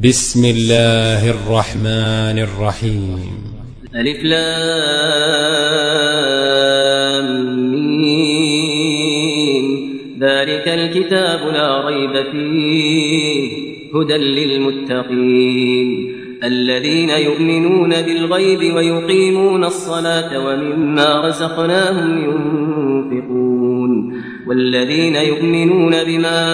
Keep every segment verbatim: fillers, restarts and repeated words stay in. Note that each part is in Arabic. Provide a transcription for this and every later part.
بسم الله الرحمن الرحيم. ألف لام ميم. ذلك الكتاب لا ريب فيه هدى للمتقين الذين يؤمنون بالغيب ويقيمون الصلاة ومما رزقناهم ينفقون والذين يؤمنون بما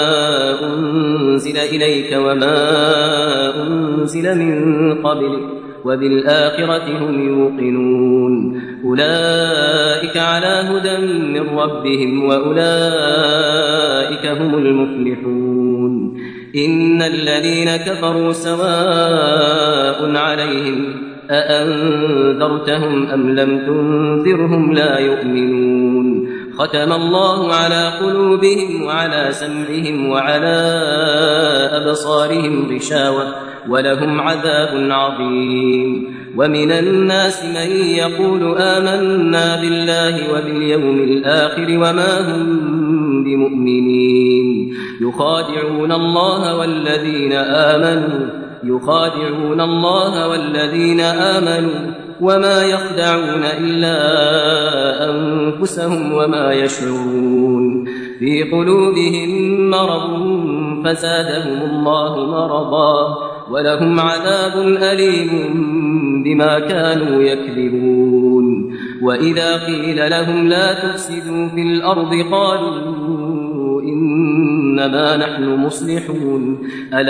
أنزل إليك وما أنزل من قبلك وبالآخرة هم يوقنون أولئك على هدى من ربهم وأولئك هم المفلحون. إن الذين كفروا سواء عليهم أأنذرتهم أم لم تنذرهم لا يؤمنون. ختم الله على قلوبهم وعلى سمعهم وعلى أبصارهم غشاوة ولهم عذاب عظيم. ومن الناس من يقول آمنا بالله وباليوم الآخر وما هم بمؤمنين يخادعون الله والذين آمنوا يخادعون الله والذين آمنوا وما يخدعون إلا أنفسهم وما يشعرون. في قلوبهم مرض فزادهم الله مرضا ولهم عذاب أليم بما كانوا يكذبون. وإذا قيل لهم لا تفسدوا في الأرض قالوا إنما نحن مصلحون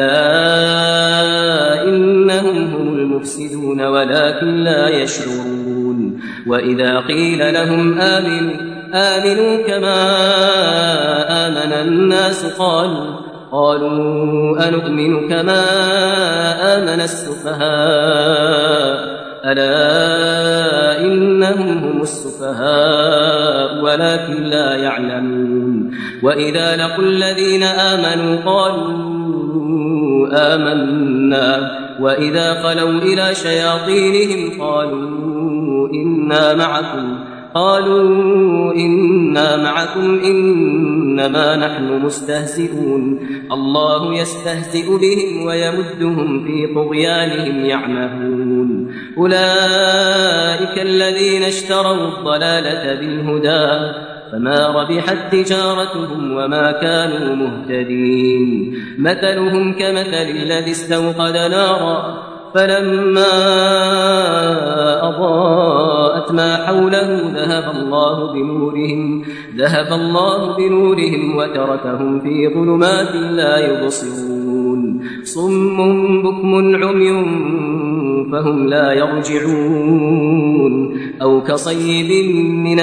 ألا إنهم هم المفسدون ولكن لا يشعرون. وإذا قيل لهم آمنوا آمنوا كما آمن الناس قالوا قالوا أنؤمن كما آمن السفهاء ألا إنهم هم السفهاء ولكن لا يعلمون. وإذا لقوا الذين آمنوا قالوا آمنا وإذا خلوا إلى شياطينهم قالوا إنا معكم قالوا إنا معكم إنما نحن مستهزئون. الله يستهزئ بهم ويمدهم في طغيانهم يعمهون. أولئك الذين اشتروا الضلالة بالهدى فما ربحت تجارتهم وما كانوا مهتدين. مثلهم كمثل الذي استوقد نارا فلما أضاءت ما حوله ذهب الله بنورهم ذهب الله بنورهم وتركهم في ظلمات لا يبصرون. صم بكم عمي فهم لا يرجعون. أو كصيب من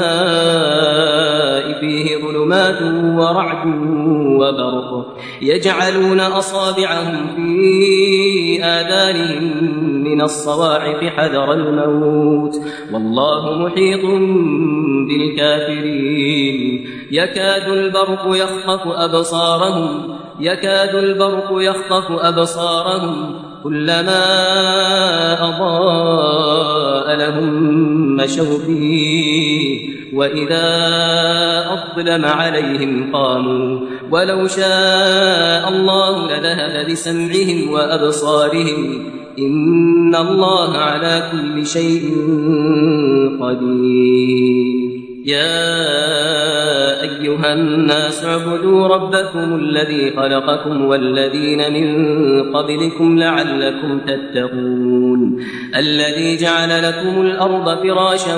السماء فيه ظلمات ورعد وبرق يجعلون أصابعهم في آذانهم من الصواعق حذر الموت والله محيط بالكافرين. يكاد البرق يخطف أبصارهم يكاد البرق يخطف أبصارهم كلما أضاء لهم مشوا فيه وإذا أظلم عليهم قاموا ولو شاء الله لذهب بسمعهم وأبصارهم إن الله على كل شيء قدير. يا أيها الناس اعبدوا ربكم الذي خلقكم والذين من قبلكم لعلكم تتقون الذي جعل لكم الأرض فراشا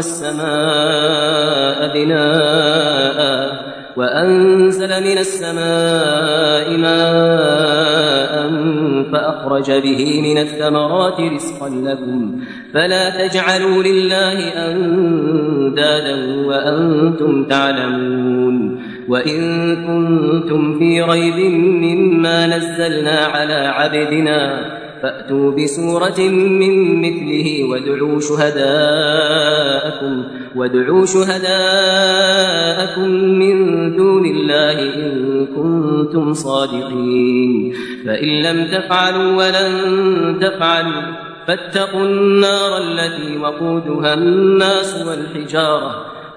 والسماء بناء وأنزل من السماء ماء فأخرج به من الثمرات رزقا لكم فلا تجعلوا لله أندادا وأنتم تعلمون. وإن كنتم في ريب مما نزلنا على عبدنا فأتوا بسورة من مثله وادعوا شهداءكم وادعوا شهداءكم من دون الله إن كنتم صادقين. فإن لم تفعلوا ولن تفعلوا فاتقوا النار التي وقودها الناس والحجارة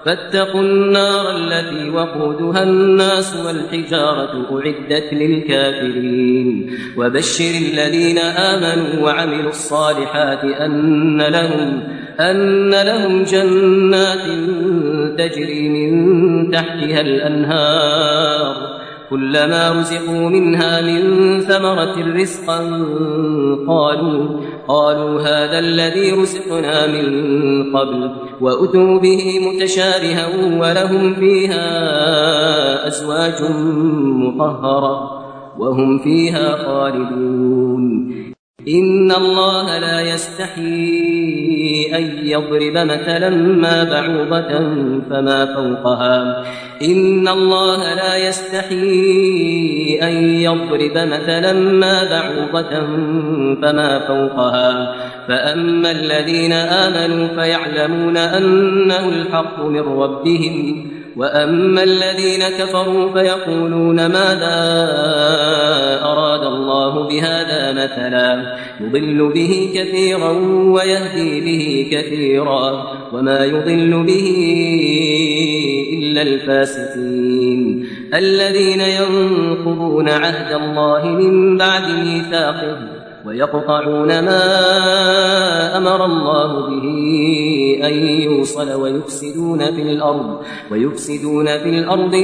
فاتقوا النار التي وقودها الناس والحجارة أعدت للكافرين وبشر الذين آمنوا وعملوا الصالحات أن لهم, أن لهم جنات تجري من تحتها الأنهار كلما رزقوا منها من ثمرة رزقا قالوا, قالوا هذا الذي رزقنا من قبل وأتوا به متشابها ولهم فيها أزواج مطهرة وهم فيها خالدون إن الله لا يستحيي أن يضرب مثلا ما بعوضة فما فوقها إن الله لا يستحيي أن يضرب مثلا ما بعوضة فما فوقها فأما الذين آمنوا فيعلمون أنه الحق من ربهم وأما الذين كفروا فيقولون ماذا أراد الله بهذا مثلا يضل به كثيرا ويهدي به كثيرا وما يضل به إلا الفاسقين الذين ينقضون عهد الله من بعد ميثاقه ويقطعون ما أمر الله به أن يوصل ويفسدون في الأرض ويفسدون في الأرض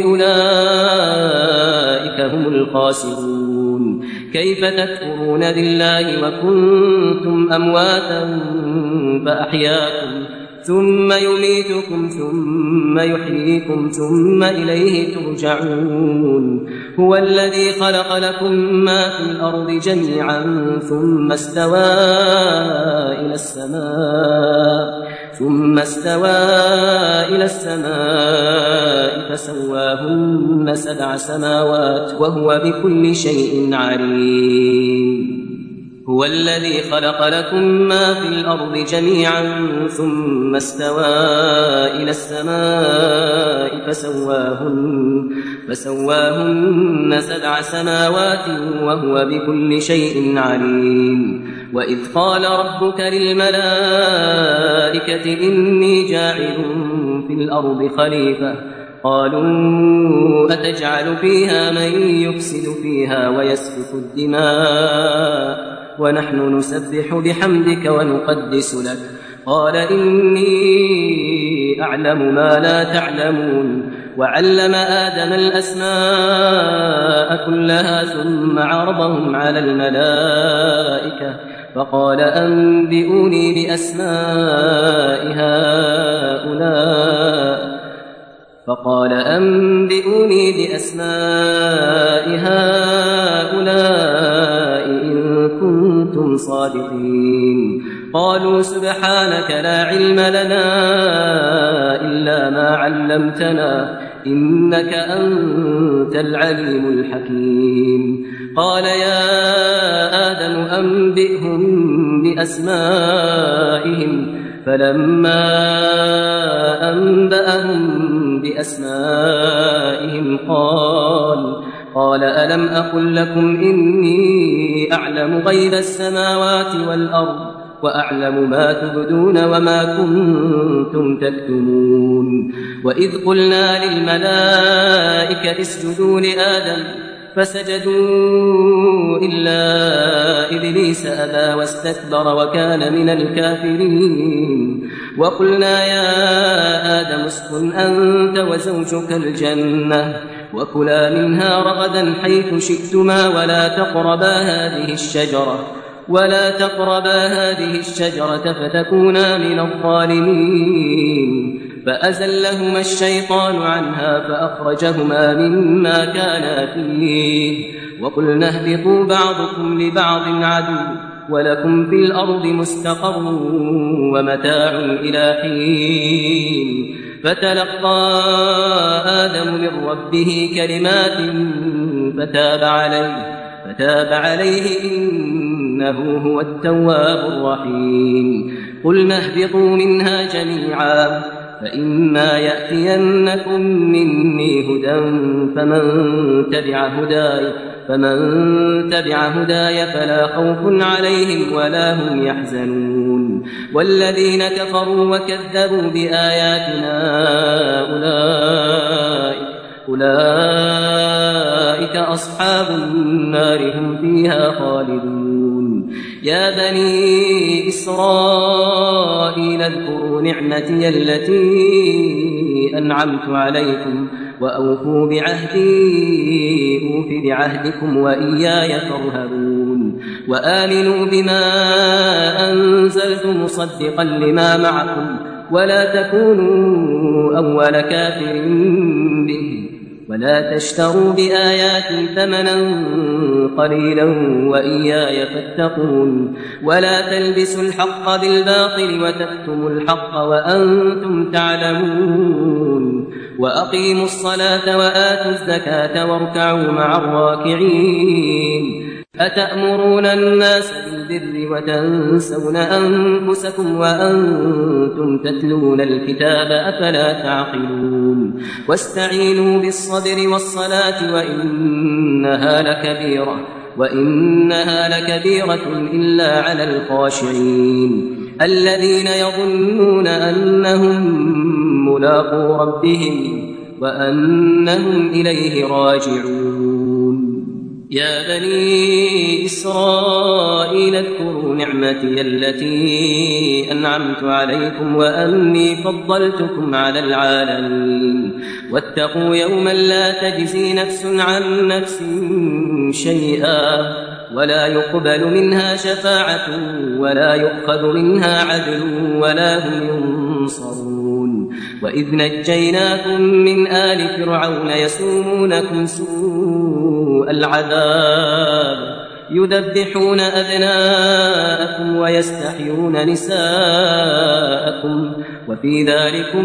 أولئك هم الخاسرون كيف تكفرون بالله وكنتم أمواتا فأحياكم ثم يميتكم ثم يحييكم ثم إليه ترجعون هو الذي خلق لكم ما في الأرض جميعا ثم استوى إلى السماء ثم استوى إلى السماء فسواهن سبع سماوات وهو بكل شيء عليم هو الذي خلق لكم ما في الأرض جميعا ثم استوى إلى السماء فسواهن, فسواهن سبع سماوات وهو بكل شيء عليم وإذ قال ربك للملائكة إني جاعل في الأرض خليفة قالوا أتجعل فيها من يفسد فيها ويسفك الدماء ونحن نسبح بحمدك ونقدس لك قال إني أعلم ما لا تعلمون وعلم آدم الأسماء كلها ثم عرضهم على الملائكة فقال أنبئوني بأسماء هؤلاء فقال أنبئوني بأسماء هؤلاء إن كنتم صادقين قالوا سبحانك لا علم لنا إلا ما علمتنا إنك أنت العليم الحكيم قال يا آدم أنبئهم بأسمائهم فلما أنبأهم بأسمائهم قال قال ألم أقل لكم إني أعلم غيب السماوات والأرض وأعلم ما تبدون وما كنتم تكتمون وإذ قلنا للملائكة اسجدوا لآدم فسجدوا إلا إبليس أبى واستكبر وكان من الكافرين وقلنا يا آدم اسكن أنت وزوجك الجنة وكلا منها رغدا حيث شئتما ولا تقربا هذه الشجرة ولا تقربا هذه الشجرة فتكونا من الظالمين فأزلهما الشيطان عنها فأخرجهما مما كانا فيه وقلنا اهبطوا بعضكم لبعض عدو ولكم في الأرض مستقر ومتاع إلى حين فتلقى آدم من ربه كلمات فتاب عليه فتاب عليه إنه هو التواب الرحيم قلنا اهبطوا منها جميعا فإما يأتينكم مني هدى فمن تبع هداي فمن تبع هداي فلا خوف عليهم ولا هم يحزنون والذين كفروا وكذبوا بآياتنا أولئك, أولئك أصحاب النار هم فيها خالدون يا بني إسرائيل اذكروا نعمتي التي أنعمت عليكم وأوفوا بعهدي أوف بعهدكم وإياي فارهبون وآمنوا بما أنزلت مصدقا لما معكم ولا تكونوا أول كافر به ولا تشتروا بآياتي ثمنا قليلا وإياي فاتقون ولا تلبسوا الحق بالباطل وتكتموا الحق وأنتم تعلمون وأقيموا الصلاة وآتوا الزكاة واركعوا مع الراكعين أتأمرون الناس بالبر وتنسون أنفسكم وأنتم تتلون الكتاب أفلا تعقلون واستعينوا بالصبر والصلاة وإنها لكبيرة وإنها لكبيرة إلا على الخاشعين الذين يظنون أنهم ملاقو ربهم وأنهم إليه راجعون يا بني إسرائيل اذكروا نعمتي التي أنعمت عليكم وأني فضلتكم على العالمين واتقوا يوما لا تجزي نفس عن نفس شيئا ولا يقبل منها شفاعة ولا يؤخذ منها عدل ولا هم ينصرون وإذ نجيناكم من آل فرعون يسومونكم سوء العذاب يذبحون أبناءكم ويستحيون نساءكم وفي ذلكم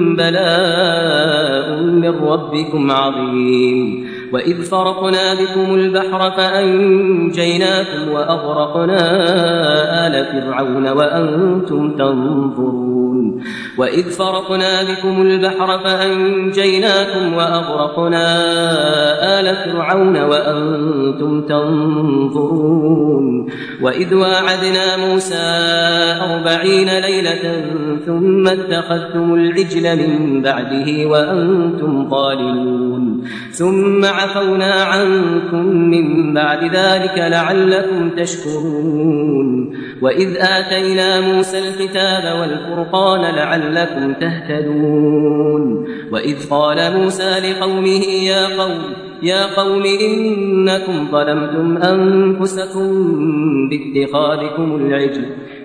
بلاء من ربكم عظيم وإذ فرقنا بكم البحر فأنجيناكم وأغرقنا آل فرعون وأنتم تنظرون وإذ فرقنا بكم البحر فأنجيناكم وأغرقنا آل فرعون وأنتم تنظرون وإذ واعدنا موسى أربعين ليلة ثم اتخذتم العجل من بعده وأنتم ظالمون ثم عفونا عنكم من بعد ذلك لعلكم تشكرون وإذ آتينا موسى الكتاب والفرقان لعلكم تهتدون وإذ قال موسى لقومه يا قوم يا قوم إنكم ظلمتم أنفسكم باتخاذكم العجل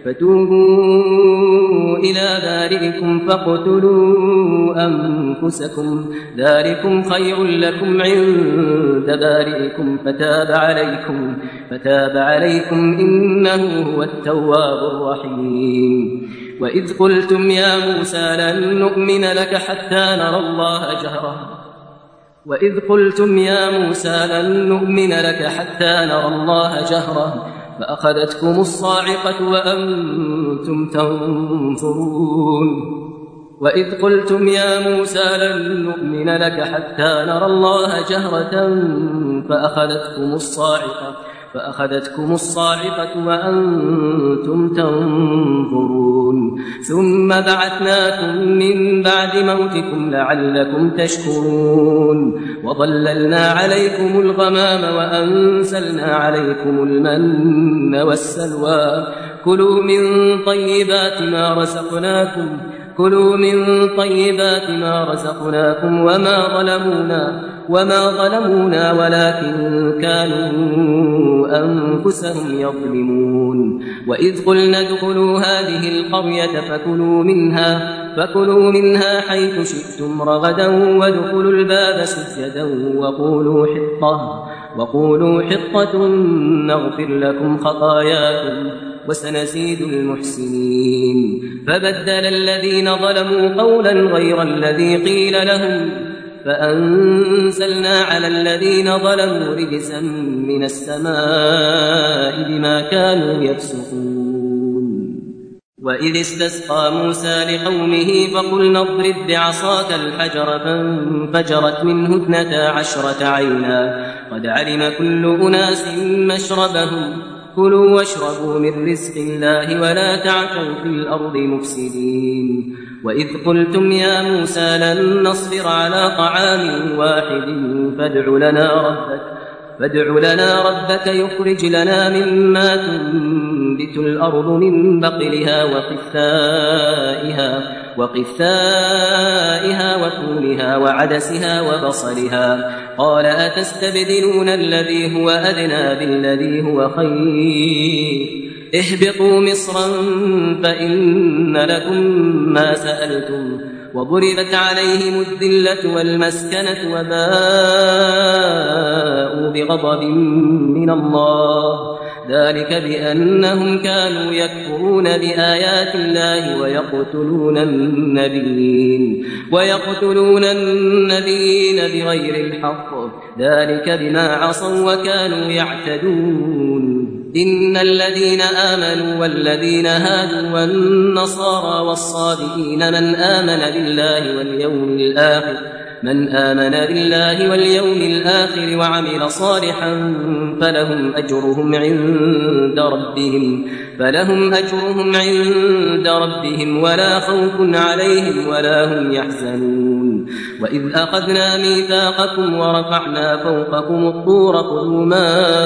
فتوبوا إلى بارئكم فاقتلوا أنفسكم ذلكم خير لكم عند بارئكم فتاب عليكم فتاب عليكم إنه هو التواب الرحيم وإذ قلتم يا موسى لن نؤمن لك حتى نرى الله جهرة وإذ قلتم يا موسى لن نؤمن لك حتى نرى الله جهرة فأخذتكم الصاعقة وأنتم تنظرون وإذ قلتم يا موسى لن نؤمن لك حتى نرى الله جهرة فأخذتكم الصاعقة فأخذتكم الصاعقة وأنتم تنظرون ثم بعثناكم من بعد موتكم لعلكم تشكرون وظللنا عليكم الغمام وأنزلنا عليكم المن والسلوى كلوا من طيبات ما رزقناكم كلوا من طيبات ما رزقناكم وما ظلمونا وما ظلمونا ولكن كانوا أنفسهم يظلمون وإذ قلنا ادخلوا هذه القرية فكلوا منها فكلوا منها حيث شئتم رغدا وادخلوا الباب سجدا وقولوا حطة وقولوا حطة نغفر لكم خطاياكم وسنزيد المحسنين فبدل الذين ظلموا قولا غير الذي قيل لهم فأنزلنا على الذين ظلموا رجزا من السماء بما كانوا يفسقون وإذ استسقى موسى لقومه فقلنا اضرب بعصاك الحجر فانفجرت منه اثنتا عشرة عينا قد علم كل أناس مشربهم كلوا واشربوا من رزق الله ولا تعثوا في الأرض مفسدين وإذ قلتم يا موسى لن نصبر على طعام واحد فادع لنا ربك فادع لنا ربك يخرج لنا مما تنبت الأرض من بقلها وقثائها وقثائها وفولها وعدسها وبصلها قال أتستبدلون الذي هو أدنى بالذي هو خير اهبطوا مصرا فإن لكم ما سألتم وضربت عليهم الذلة والمسكنة وباءوا بغضب من الله ذلك بأنهم كانوا يكفرون بآيات الله ويقتلون النبيين ويقتلون النبيين بغير الحق ذلك بما عصوا وكانوا يعتدون إن الذين آمنوا والذين هادوا والنصارى والصابئين من آمن بالله واليوم الآخر من آمن بالله واليوم الآخر وعمل صالحا فلهم أجرهم عند ربهم فلهم أجرهم عند ربهم ولا خوف عليهم ولا هم يحزنون وإذ أخذنا ميثاقكم ورفعنا فوقكم الطور خذوا ما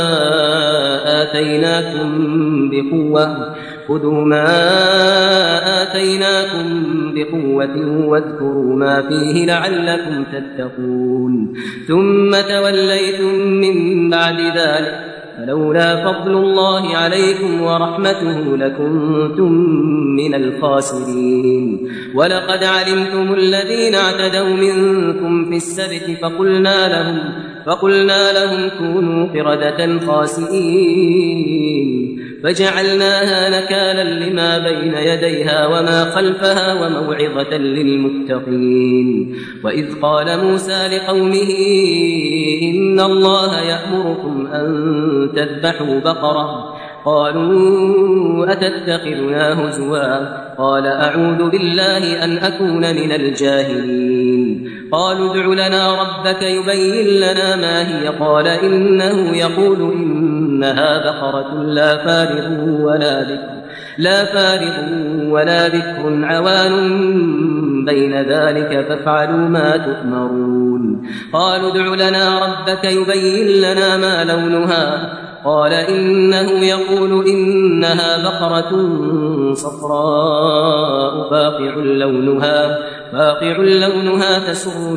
آتيناكم بقوة خذوا ما آتيناكم بقوة واذكروا ما فيه لعلكم تتقون ثم توليتم من بعد ذلك فلولا فضل الله عليكم ورحمته لكنتم من الخاسرين ولقد علمتم الذين اعتدوا منكم في السبت فقلنا لهم فقلنا لهم كونوا قردة خاسئين فجعلناها نكالا لما بين يديها وما خلفها وموعظة للمتقين وإذ قال موسى لقومه إن الله يأمركم أن تذبحوا بقرة قالوا أتتخذنا هزوا قال أعوذ بالله أن أكون من الجاهلين قالوا ادع لنا ربك يبين لنا ما هي قال إنه يقول إنها بقرة لا فارغ ولا بكر لا فارغ ولا بكر عوان بين ذلك فافعلوا ما تؤمرون قالوا ادع لنا ربك يبين لنا ما لونها قال إنه يقول إنها بقرة صفراء فاقع لونها فاقع لونها تسر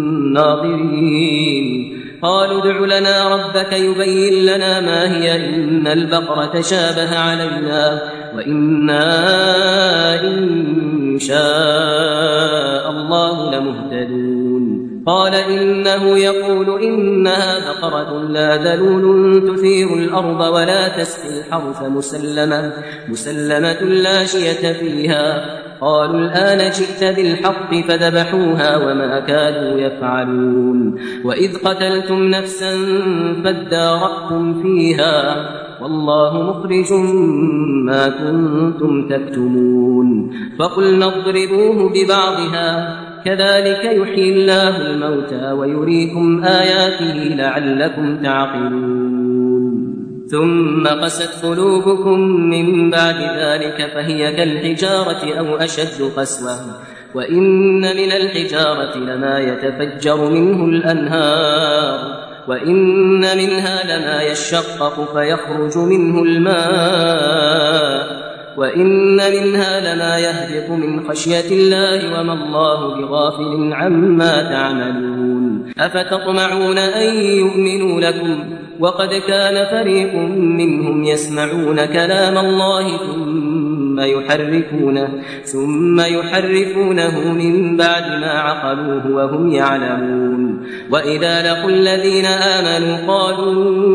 الناظرين قالوا ادع لنا ربك يبين لنا ما هي إن البقرة شابه علينا وإنا إن شاء الله لمهتدون قال إنه يقول إنها بقرة لا ذلول تثير الأرض ولا تسقي الحرث مسلمة, مسلمة لا شية فيها قالوا الآن جئت بالحق فذبحوها وما كانوا يفعلون وإذ قتلتم نفسا فادارأتم فيها والله مخرج ما كنتم تكتمون فقلنا اضربوه ببعضها كذلك يحيي الله الموتى ويريكم آياته لعلكم تعقلون ثم قست قلوبكم من بعد ذلك فهي كالحجارة أو أشد قسوة وإن من الحجارة لما يتفجر منه الأنهار وإن منها لما يشقق فيخرج منه الماء وإن منها لما يهبط من خشية الله وما الله بغافل عما تعملون أفتطمعون أن يؤمنوا لكم وقد كان فريق منهم يسمعون كلام الله ثم يحرفونه ثم يحرفونه من بعد ما عقلوه وهم يعلمون وإذا لقوا الذين آمنوا قالوا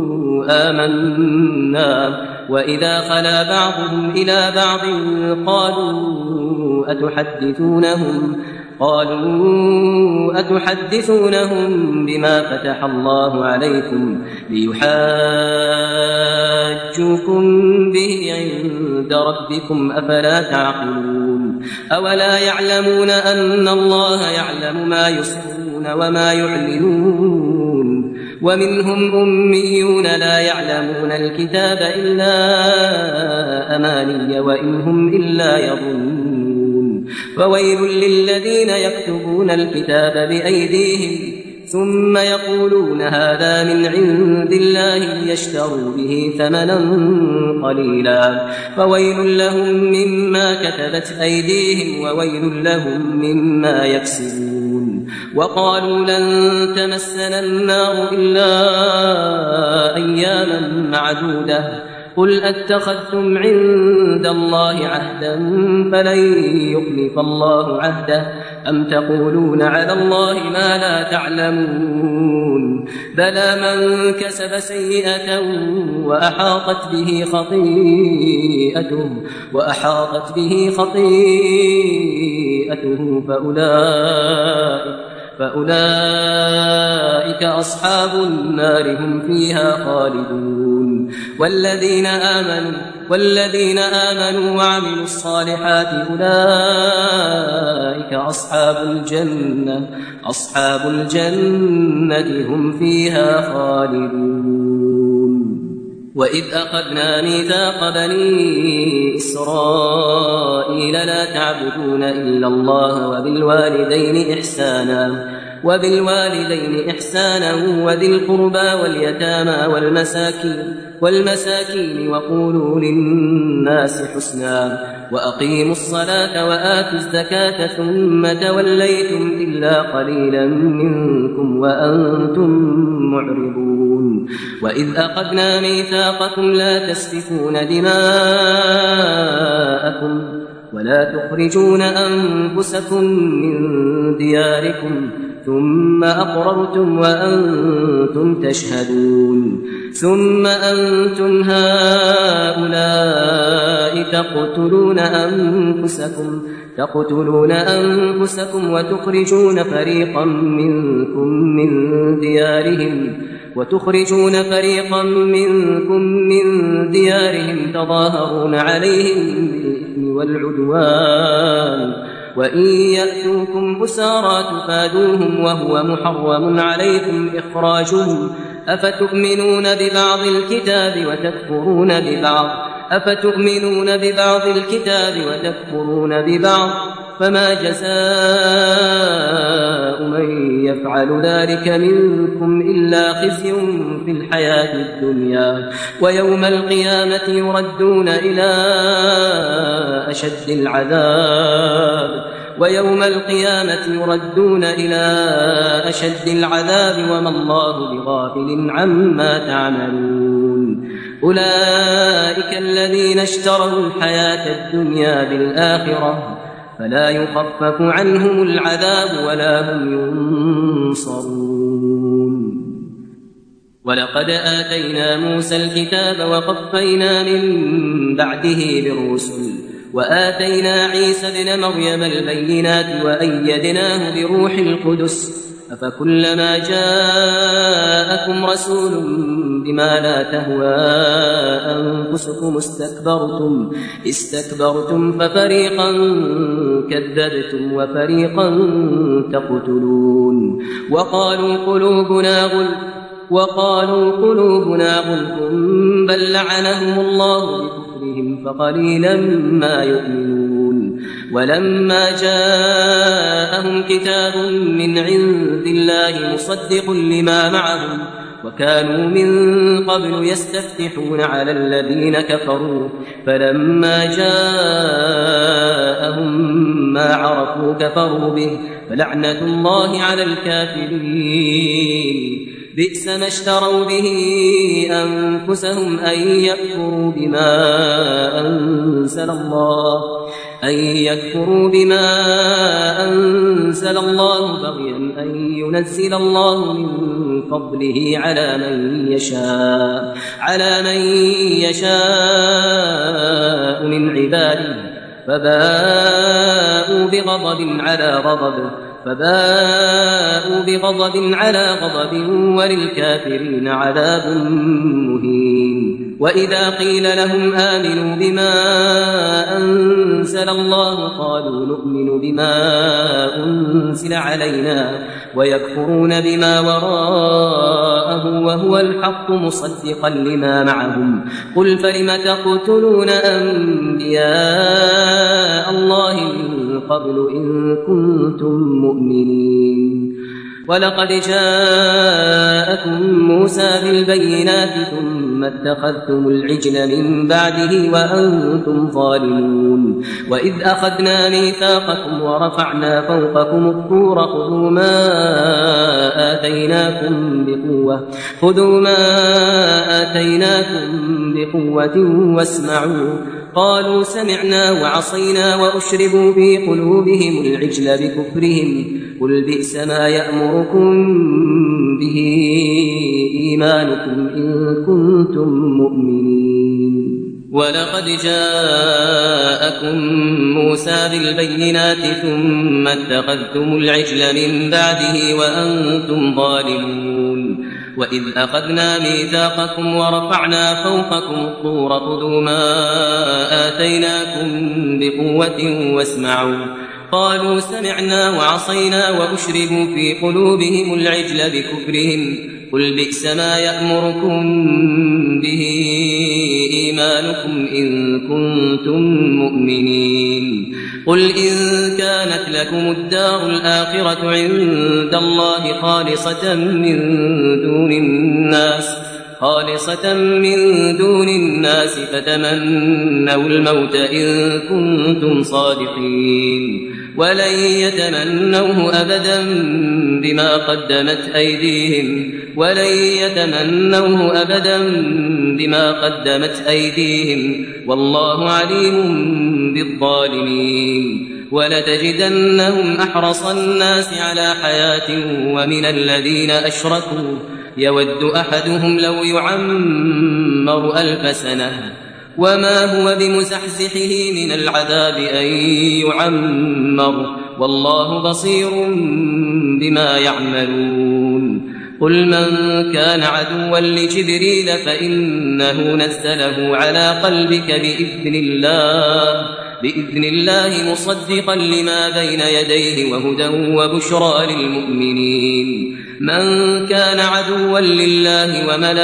آمنا وإذا خلا بعضهم إلى بعض قالوا أتحدثونهم قالوا أتحدثونهم بما فتح الله عليكم ليحاجوكم به عند ربكم أفلا تعقلون أولا يعلمون أن الله يعلم ما يسرون وما يعلنون ومنهم أميون لا يعلمون الكتاب إلا أماني وإن هم إلا يظنون فويل للذين يكتبون الكتاب بأيديهم ثم يقولون هذا من عند الله ليشتروا به ثمنا قليلا فويل لهم مما كتبت أيديهم وويل لهم مما يكسبون وقالوا لن تمسنا النار إلا أياما معدودة قل أتخذتم عند الله عهدا فلن يخلف الله عهده أم تقولون على الله ما لا تعلمون بلى من كسب سيئة وأحاطت به خطيئته وأحاطت به خطيئته فأولئك فأولئك أصحاب النار هم فيها خالدون والذين آمنوا والذين آمنوا وعملوا الصالحات أولئك أصحاب الجنة أصحاب الجنة هم فيها خالدون وإذ أخذنا ميثاق بني إسرائيل لا تعبدون إلا الله وبالوالدين إحسانا وبالوالدين إحسانا وذي القربى واليتامى والمساكين والمساكين وقولوا للناس حسنا وأقيموا الصلاة وآتوا الزكاة ثم توليتم إلا قليلا منكم وأنتم معرضون وإذ أخذنا ميثاقكم لا تسفكون دماءكم ولا تخرجون أنفسكم من دياركم ثم أقررتم وأنتم تشهدون ثم أنتم هؤلاء تقتلون أنفسكم تقتلون أنفسكم وتخرجون فريقا منكم من ديارهم وتخرجون فريقا منكم من ديارهم تظاهرون عليهم بالإثم والعدوان وإن يأتوكم أسارى تفادوهم وهو محرم عليكم إخراجهم أفتؤمنون ببعض الكتاب وتكفرون ببعض أفتؤمنون ببعض الكتاب وتكفرون ببعض فما جزاء من يفعل ذلك منكم إلا خزي في الحياة الدنيا ويوم القيامة يردون إلى أشد العذاب ويوم القيامة يردون إلى أشد العذاب وما الله بغافل عما تعملون أولئك الذين اشتروا الحياة الدنيا بالآخرة فلا يخفف عنهم العذاب ولا هم ينصرون ولقد آتينا موسى الكتاب وقفينا من بعده بالرسل وآتينا عيسى ابن مريم البينات وأيدناه بروح القدس أفكلما جاءكم رسول بما لا تهوى أنفسكم استكبرتم استكبرتم ففريقا كذبتم وفريقا تقتلون وقالوا قلوبنا غلف وقالوا قلوبنا غلف بل لعنهم الله بكفرهم فقليلا ما يؤمنون ولما جاءهم كتاب من عند الله مصدق لما معهم وكانوا من قبل يستفتحون على الذين كفروا فلما جاءهم ما عرفوا كفروا به فلعنة الله على الكافرين بئس ما اشتروا به أنفسهم أن يكفروا بما أنزل الله أن يكفروا بما أنزل الله بغيا أن ينزل الله من فضله على من يشاء على من يشاء من عباده فباءوا بغضب على غضب فباءوا بغضب على غضب وللكافرين عذاب مهين وإذا قيل لهم آمنوا بما أنزل الله قالوا نؤمن بما أنزل علينا ويكفرون بما وراءه وراءه وهو الحق مصدقا لما معهم قل فلم تقتلون أنبياء الله من قبل إن كنتم مؤمنين ولقد جاءكم موسى بالبينات ثم اتخذتم العجل من بعده وأنتم ظالمون وإذ أخذنا ميثاقكم ورفعنا فوقكم الطور خذوا ما آتيناكم بقوة خذوا ما آتيناكم بقوة واسمعوا قالوا سمعنا وعصينا وأشربوا في قلوبهم العجل بكفرهم قل بئس ما يأمركم به إيمانكم إن كنتم مؤمنين ولقد جاءكم موسى بالبينات ثم اتخذتم العجل من بعده وأنتم ظالمون وإذ أخذنا ميثاقكم ورفعنا فوقكم الطور خذوا ما آتيناكم بقوة واسمعوا قالوا سمعنا وعصينا وأشربوا في قلوبهم العجل بكفرهم قل بئس ما يأمركم به إيمانكم إن كنتم مؤمنين قل إن كانت لكم الدار الآخرة عند الله خالصة من دون الناس خالصة من دون الناس فتمنوا الموت إن كنتم صادقين ولن يتمنوه أبدا بما قدمت أيديهم ولن يتمنوه أبدا بما قدمت أيديهم والله عليم بالظالمين ولتجدنهم أحرص الناس على حياة ومن الذين أشركوا يود أحدهم لو يعمر ألف سنة وما هو بمزحزحه من العذاب أن يعمر والله بصير بما يعملون قل من كان عدوا لجبريل فإنه نزله على قلبك بإذن الله بإذن الله مصدقا لما بين يديه وهدى وبشرى للمؤمنين من كان عدوا لله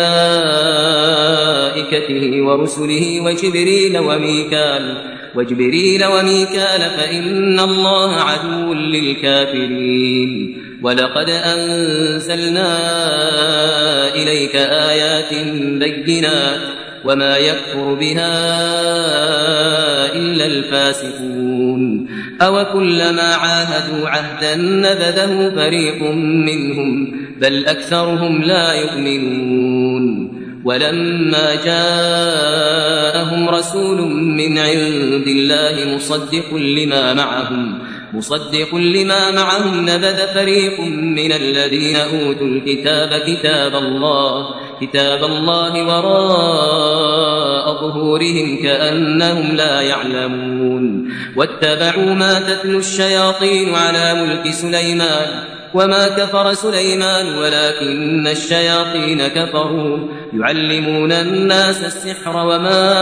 وملائكته ورسله وجبريل وميكال وجبريل وميكال فإن الله عدو للكافرين ولقد أنزلنا إليك آيات بينات وما يكفر بها إلا الفاسقون أوكلما عاهدوا عهدا نبذه فريق منهم بل أكثرهم لا يؤمنون ولما جاءهم رسول من عند الله مصدق لما معهم مصدق لما معهم نبذ فريق من الذين أوتوا الكتاب كتاب الله كتاب الله وراء ظهورهم كأنهم لا يعلمون واتبعوا ما تتلو الشياطين على ملك سليمان وما كفر سليمان ولكن الشياطين كفروا يعلمون الناس السحر وما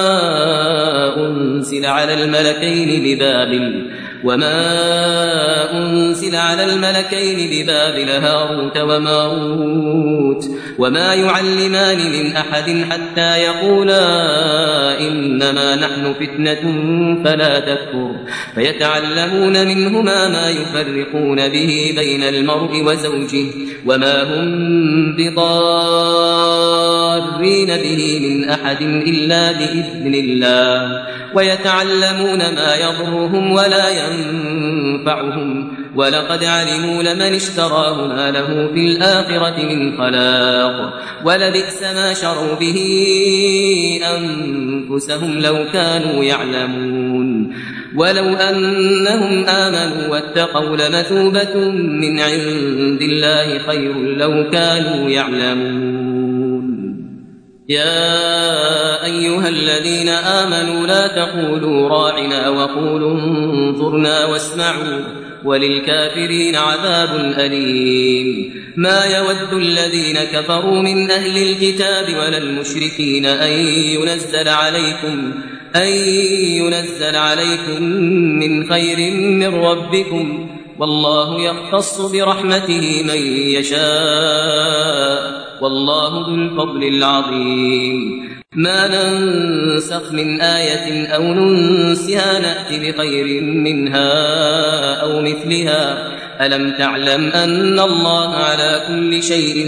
أنزل على الملكين ببابل وما أنزل على الملكين ببابل هاروت وماروت وما يعلمان من أحد حتى يقولا إنما نحن فتنة فلا تكفر فيتعلمون منهما ما يفرقون به بين المرء وزوجه وما هم بضارين به من أحد إلا بإذن الله ويتعلمون ما يضرهم ولا ينفعهم ولقد علموا لمن اشتراه ما له في الآخرة من خلاق ولبئس ما شروا به أنفسهم لو كانوا يعلمون ولو أنهم آمنوا واتقوا لمثوبة من عند الله خير لو كانوا يعلمون يا أيها الذين آمنوا لا تقولوا راعنا وقولوا انظرنا واسمعوا وللكافرين عذاب أليم ما يود الذين كفروا من أهل الكتاب ولا المشركين أن ينزل عليكم أن ينزل عليكم من خير من ربكم والله يختص برحمته من يشاء والله ذو الفضل العظيم ما ننسخ من آية أو ننسها نأت بخير منها أو مثلها ألم تعلم أن الله على كل شيء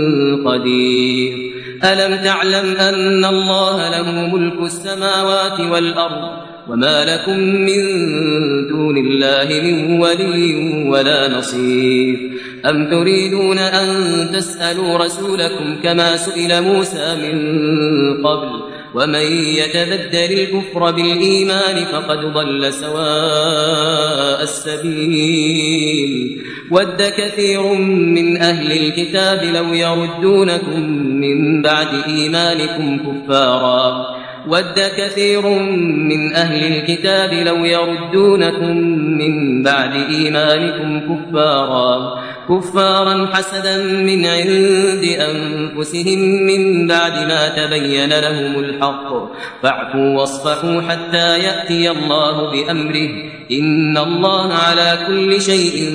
قدير ألم تعلم أن الله له ملك السماوات والأرض وما لكم من دون الله من ولي ولا نصير أم تريدون أن تسألوا رسولكم كما سئل موسى من قبل ومن يتبدل الكفر بالإيمان فقد ضل سواء السبيل ود كثير من أهل الكتاب لو يردونكم من بعد إيمانكم كفارا ود كثير من أهل الكتاب لو يردونكم من بعد إيمانكم كفارا كفارا حسدا من عند أنفسهم من بعد ما تبين لهم الحق فاعفوا واصفحوا حتى يأتي الله بأمره إن الله على كل شيء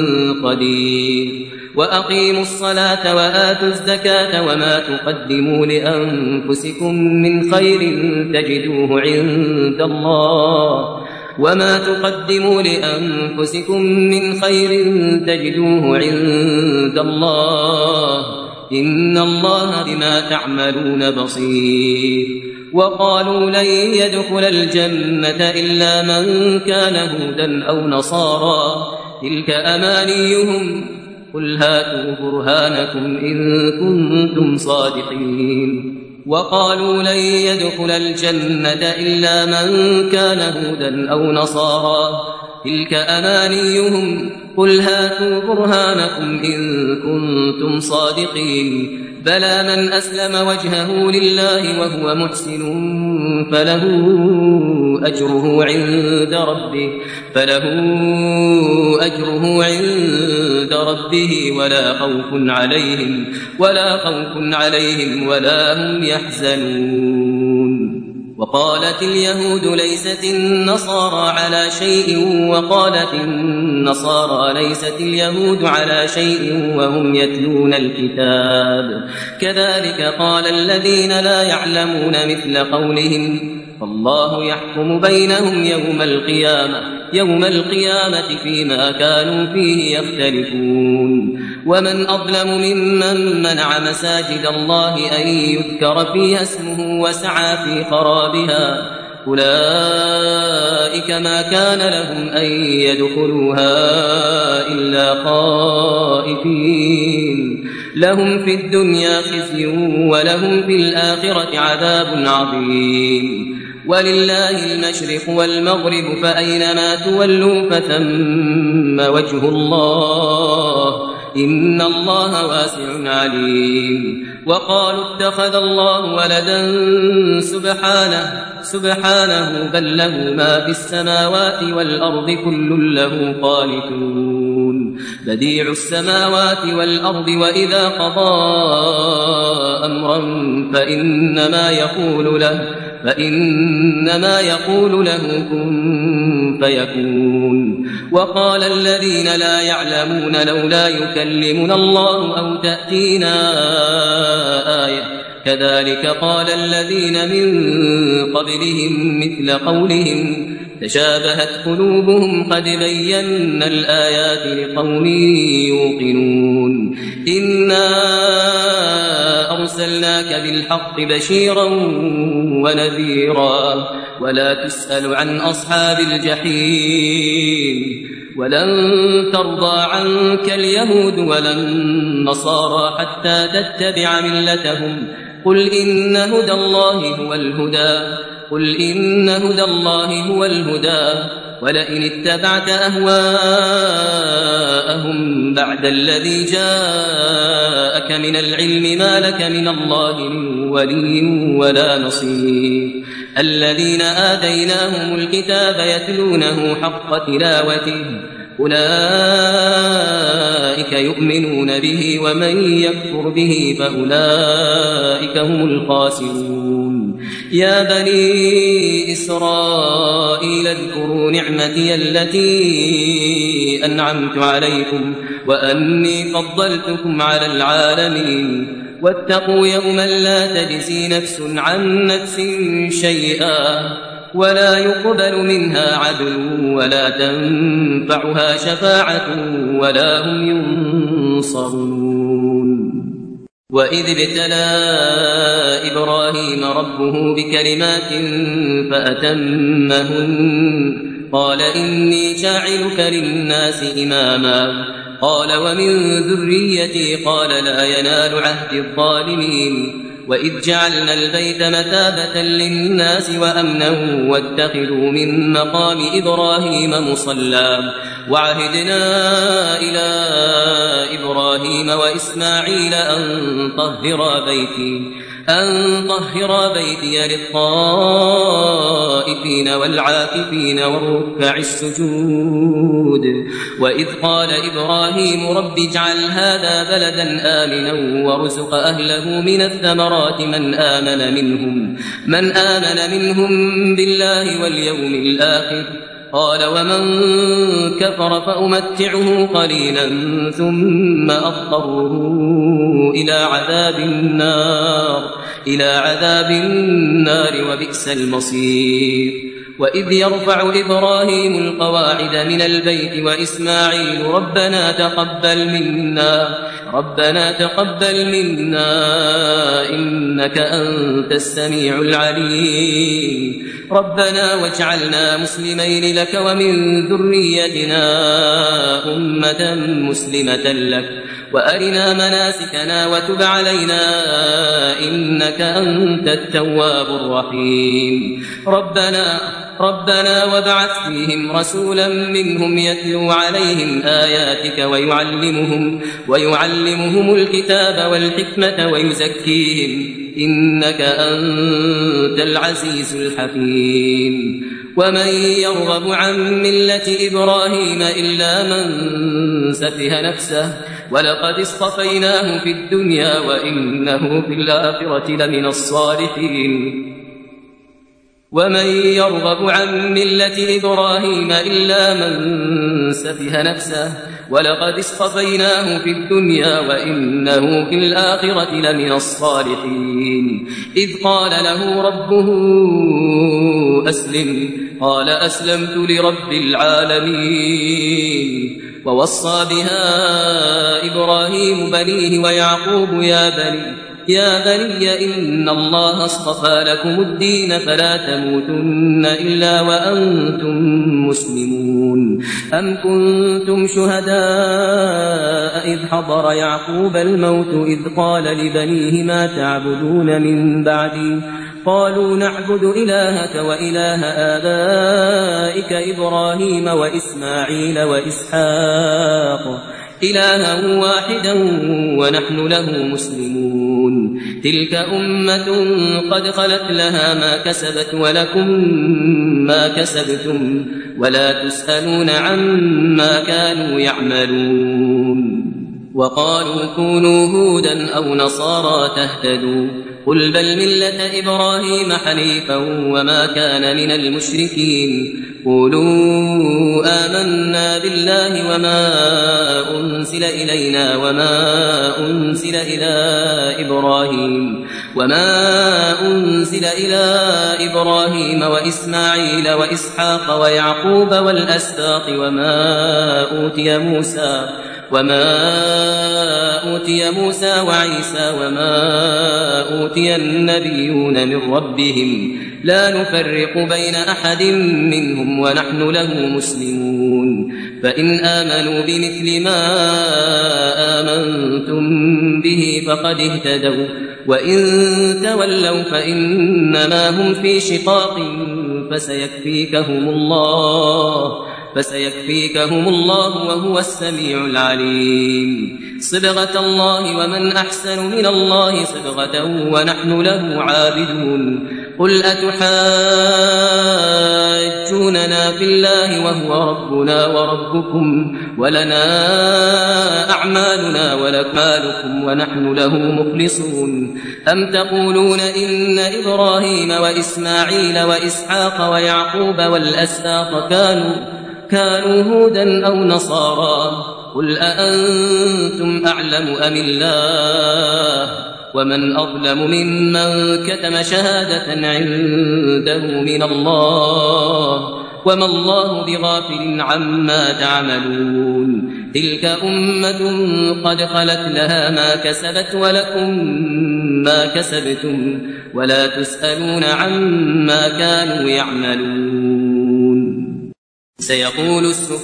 قدير وأقيموا الصلاة وآتوا الزكاة وما تقدموا لأنفسكم من خير تجدوه عند الله وما تقدموا لأنفسكم من خير تجدوه عند الله إن الله بما تعملون بصير وقالوا لن يدخل الجنة إلا من كان هودا أو نصارى تلك أمانيهم قل هاتوا برهانكم إن كنتم صادقين وقالوا لن يدخل الجنة إلا من كان هودا أو نصارى تلك أمانيهم قل هاتوا برهانكم إن كنتم صادقين بلى من أسلم وجهه لله وهو محسن فله أجره عند ربه فله أجره عند ربه ولا خوف عليهم ولا خوف عليهم ولا هم يحزنون وقالت اليهود ليست النصارى على شيء وقالت النصارى ليست اليهود على شيء وهم يتلون الكتاب كذلك قال الذين لا يعلمون مثل قولهم فالله يحكم بينهم يوم القيامة يوم القيامة فيما كانوا فيه يختلفون ومن أظلم ممن منع مساجد الله أن يذكر فيها اسمه وسعى في خرابها أولئك ما كان لهم أن يدخلوها إلا خائفين لهم في الدنيا خزي ولهم في الآخرة عذاب عظيم ولله المشرق والمغرب فأينما تولوا فثم وجه الله إن الله واسع عليم وقالوا اتخذ الله ولدا سبحانه سبحانه بل له ما في السماوات والأرض كل له قانتون بديع السماوات والأرض وإذا قضى أمرا فإنما يقول له فإنما يقول له كن فيكون وقال الذين لا يعلمون لولا يكلمنا الله أو تأتينا آية كذلك قال الذين من قبلهم مثل قولهم تشابهت قلوبهم قد بينا الآيات لقوم يوقنون إنا أرسلناك بالحق بشيرا ونذيرا ولا تسأل عن أصحاب الجحيم ولن ترضى عنك اليهود ولا النصارى حتى تتبع ملتهم قل إن هدى الله هو الهدى قل إن هدى الله هو الهدى ولئن اتبعت أهواءهم بعد الذي جاءك من العلم ما لك من الله من ولي ولا نصير الذين آتيناهم الكتاب يتلونه حق تلاوته أولئك يؤمنون به ومن يكفر به فأولئك هم الخاسرون يا بني إسرائيل اذكروا نعمتي التي إني أنعمت عليكم وأني فضلتكم على العالمين واتقوا يوما لا تجزي نفس عن نفس شيئا ولا يقبل منها عدل ولا تنفعها شفاعة ولا هم ينصرون. وإذ ابتلى إبراهيم ربه بكلمات فأتمهن قال إني جاعلك للناس إماما قال ومن ذريتي قال لا ينال عهد الظالمين. وإذ جعلنا البيت مثابة للناس وأمنا واتخذوا من مقام إبراهيم مصلى وعهدنا إلى إبراهيم وإسماعيل أن طهرا بيتي أن طهر بيتي للطائفين والعاكفين والركع السجود. وإذ قال إبراهيم رب اجعل هذا بلدا آمنا وارزق أهله من الثمرات من آمن منهم من آمن منهم بالله واليوم الآخر قال ومن كفر فأمتعه قليلا ثم أضطره إلى عذاب النار إلى عذاب النار وبئس المصير. وإذ يرفع إبراهيم القواعد من البيت وإسماعيل ربنا تقبل منا ربنا تقبل منا إنك أنت السميع العليم ربنا واجعلنا مسلمين لك ومن ذريتنا أمة مسلمة لك وأرنا مناسكنا وتب علينا إنك أنت التواب الرحيم. ربنا ربنا وابعث فيهم رسولا منهم يتلو عليهم آياتك ويعلمهم ويعلمهم الكتاب والحكمة ويزكيهم إنك أنت العزيز الحكيم. ومن يرغب عن ملة إبراهيم إلا من سفه نفسه ولقد اصطفيناه في الدنيا وإنه في الآخرة لمن الصالحين. ومن يرغب عن ملة إبراهيم إلا من سفه نفسه ولقد اصطفيناه في الدنيا وإنه في الآخرة لمن الصالحين. إذ قال له ربه أسلم قال أسلمت لرب العالمين. ووصى بها إبراهيم بنيه ويعقوب يا بني يا بني إن الله اصطفى لكم الدين فلا تموتن إلا وأنتم مسلمون. أم كنتم شهداء إذ حضر يعقوب الموت إذ قال لبنيه ما تعبدون من بعدي قالوا نعبد إلهك وإله آبائك إبراهيم وإسماعيل وإسحاق إلها واحدا ونحن له مسلمون. تلك أمة قد خلت لها ما كسبت ولكم ما كسبتم ولا تسألون عما كانوا يعملون. وقالوا كونوا هودا أو نصارى تهتدوا قل بل ملة إبراهيم حنيفا وما كان من المشركين. قولوا آمنا بالله وما أنزل إلينا وما أنزل إلى إبراهيم وما أنزل إلى إبراهيم وإسماعيل وإسحاق ويعقوب والأسباط وما أوتي موسى وما أوتي موسى وعيسى وما أوتي النبيون من ربهم لا نفرق بين أحد منهم ونحن له مسلمون. فإن آمنوا بمثل ما آمنتم به فقد اهتدوا وإن تولوا فإنما هم في شقاق فسيكفيكهم الله فسيكفيكهم الله وهو السميع العليم. صبغة الله ومن أحسن من الله صبغة ونحن له عابدون. قل أتحاجوننا في الله وهو ربنا وربكم ولنا أعمالنا ولكم ونحن له مخلصون. أم تقولون إن إبراهيم وإسماعيل وإسحاق ويعقوب والأسباط كانوا كانوا هودا أو نصارى قل أأنتم أعلم أم الله ومن أظلم ممن كتم شهادة عنده من الله وما الله بغافل عما تعملون تلك أمة قد خلت لها ما كسبت ولكم ما كسبتم ولا تسألون عما كانوا يعملون سيقول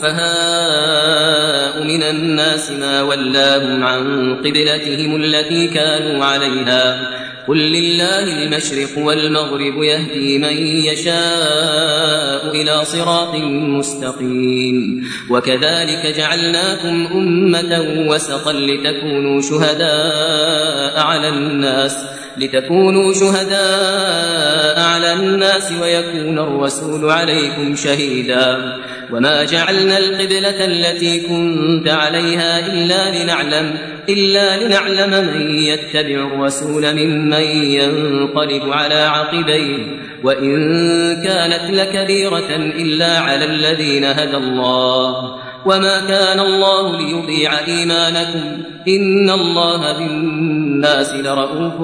السفهاء من الناس ما ولاهم عن قبلتهم التي كانوا عليها قل لله المشرق والمغرب يهدي من يشاء إلى صراط مستقيم وكذلك جعلناكم أمة وسطا لتكونوا شهداء على الناس لتكونوا شهداء على الناس ويكون الرسول عليكم شهيدا وما جعلنا القبلة التي كنت عليها إلا لنعلم إلا لنعلم من يتبع الرسول ممن ينقلب على عقبيه وإن كانت لكبيرة إلا على الذين هدى الله وما كان الله ليضيع إيمانكم إن الله بالناس لرؤوف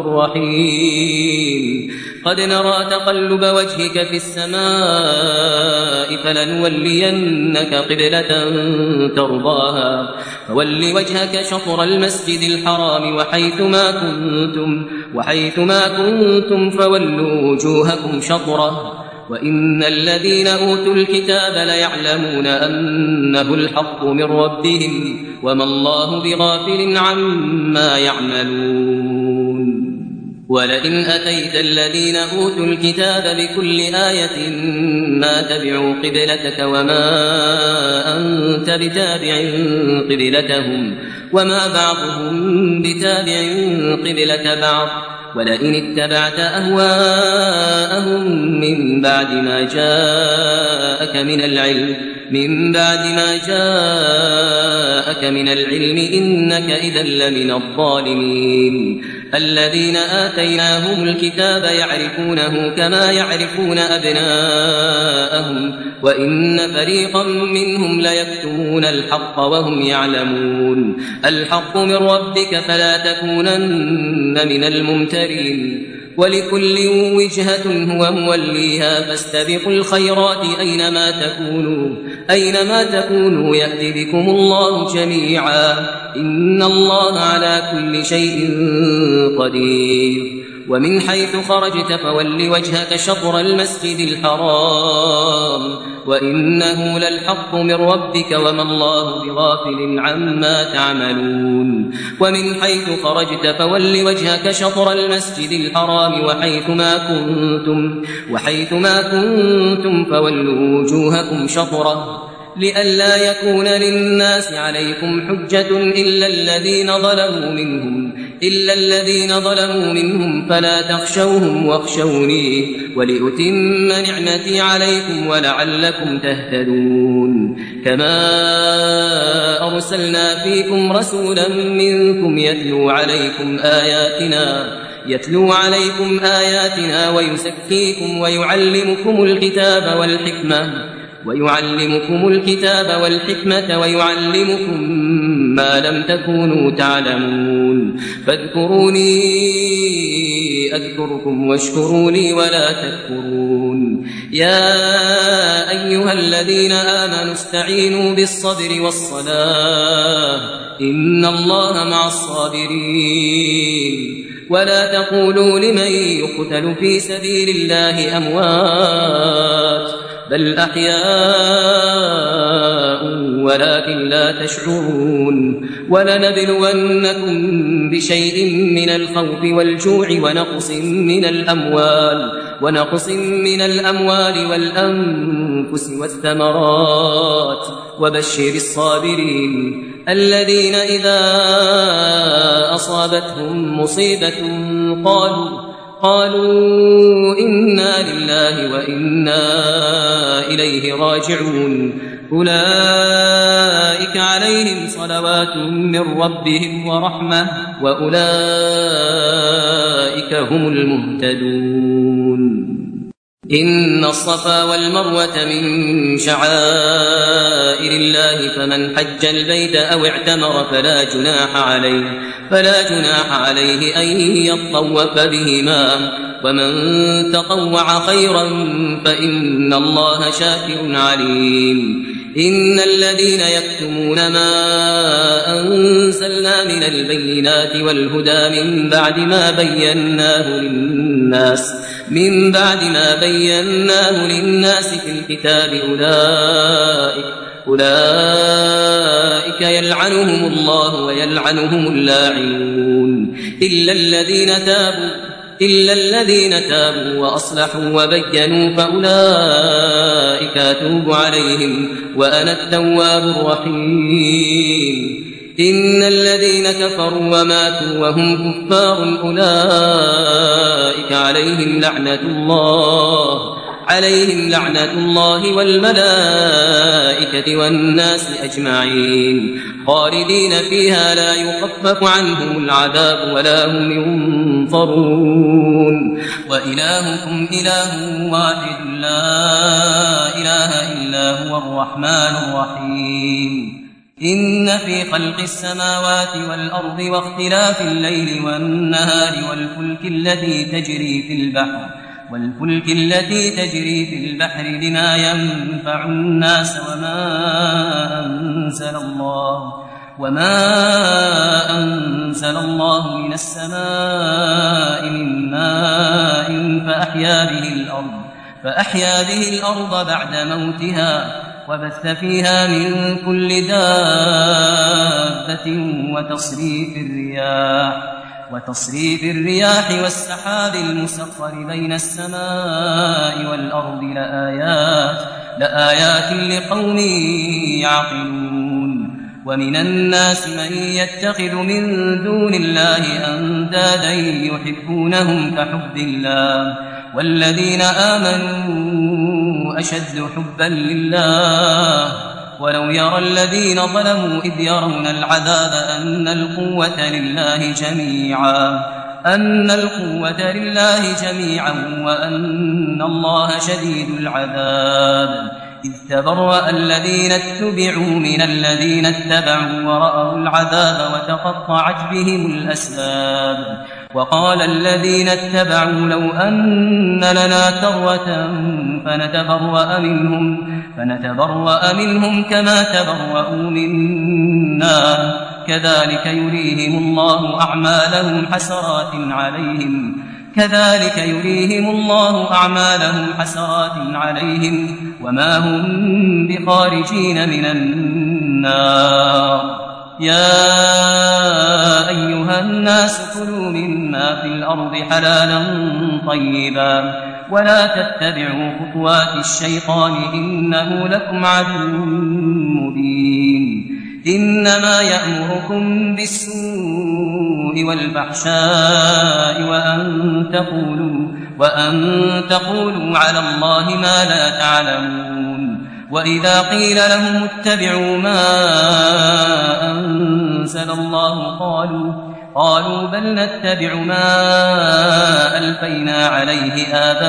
رحيم قد نرى تقلب وجهك في السماء فلنولينك قبلة ترضاها فول وجهك شطر المسجد الحرام وحيثما كنتم وحيثما كنتم فولوا وجوهكم شطره وإن الذين أوتوا الكتاب ليعلمون أنه الحق من ربهم وما الله بغافل عما يعملون ولئن أتيت الذين أوتوا الكتاب بكل آية ما تبعوا قبلتك وما أنت بتابع قبلتهم وما بعضهم بتابع قبلة بعض ولئن اتبعت أهواءهم من بعد ما جاءك من العلم من بعد ما جاءك من العلم إنك إذا لمن الظالمين الذين آتيناهم الكتاب يعرفونه كما يعرفون أبناءهم وإن فريقا منهم ليكتمون الحق وهم يعلمون الحق من ربك فلا تكونن من الممترين ولكل وجهة هو موليها فاستبقوا الخيرات أينما تكونوا أينما تكونوا يأتي بكم الله جميعا إن الله على كل شيء قدير ومن حيث خرجت فول وجهك شطر المسجد الحرام وإنه للحق من ربك وما الله بغافل عما تعملون ومن حيث خرجت فول وجهك شطر المسجد الحرام وحيثما كنتم وحيثما كنتم فولوا وجوهكم شطره لئلا يكون للناس عليكم حجة إلا الذين ظلموا منهم إلا الذين ظلموا منهم فلا تخشوهم واخشوني ولأتم نعمتي عليكم ولعلكم تهتدون كما أرسلنا فيكم رسولا منكم يتلو عليكم آياتنا يتلو عليكم آياتنا ويزكيكم ويعلمكم الكتاب والحكمة ويعلمكم الكتاب والحكمة ويعلمكم ما لم تكونوا تعلمون فاذكروني أذكركم واشكروا لي ولا تكفرون يا أيها الذين آمنوا استعينوا بالصبر والصلاة إن الله مع الصابرين ولا تقولوا لمن يقتل في سبيل الله أموات بل أحياء ولكن لا تشعرون ولنبلونكم بشيء من الخوف والجوع ونقص من الأموال ونقص من الأموال والأنفس والثمرات وبشر الصابرين الذين إذا أصابتهم مصيبة قالوا قالوا إنا لله وإنا إليه راجعون أولئك عليهم صلوات من ربهم ورحمة وأولئك هم المهتدون. إن الصفا والمروة من شعائر الله فمن حج البيت أو اعتمر فلا جناح عليه فلا جناح عليه أن يطوف بهما ومن تطوع خيرا فإن الله شاكر عليم. إن الذين يكتمون ما أنزلنا من البينات والهدى من بعد ما بيناه للناس من بعد ما بيناه للناس في الكتاب أولئك أولئك يلعنهم الله ويلعنهم اللاعنون إلا الذين تابوا إلا الذين تابوا وأصلحوا وبينوا فأولئك أتوب عليهم وأنا التواب الرحيم. إن الذين كفروا وماتوا وهم كفار أولئك عليهم لعنة الله عليهم لعنة الله والملائكة والناس أجمعين خالدين فيها لا يخفف عنهم العذاب ولا هم ينصرون. وإلهكم إله واحد لا إله إلا هو الرحمن الرحيم. إن في خلق السماوات والأرض واختلاف الليل والنهار والفلك التي تجري في البحر والفلك التي تجري في البحر بما ينفع الناس وما أنزل الله وما أنزل الله من السماء من ماء فأحيا به الأرض فأحيا به الأرض بعد موتها وبث فيها من كل دابة وتصريف الرياح وتصريف الرياح والسحاب المسخر بين السماء والأرض لآيات لآيات لقوم يعقلون. ومن الناس من يتخذ من دون الله أندادا يحبونهم كحب الله والذين آمنوا أشد حبا لله ولو يرى الذين ظلموا إذ يرون العذاب أن القوة لله جميعا أن القوة لله جميعا وأن الله شديد العذاب. إذ تبرأ الذين اتبعوا من الذين اتبعوا ورأوا العذاب وتقطعت بهم الأسباب. وقال الذين اتبعوا لو أن لنا كرة فنتبرأ منهم فنتبرأ منهم كما تبرأوا منا كذلك يريهم الله أعمالهم حسرات عليهم كذلك يريهم الله أعمالهم حسرات عليهم وما هم بخارجين من النار. يا أيها الناس كلوا مما في الأرض حلالا طيبا ولا تتبعوا خطوات الشيطان إنه لكم عدو مبين. إنما يأمركم بالسوء والفحشاء وأن تقولوا, وأن تقولوا على الله ما لا تعلمون. وإذا قيل لهم اتبعوا ما أنزل الله قالوا قالوا بل نتبع ما ألفينا عليه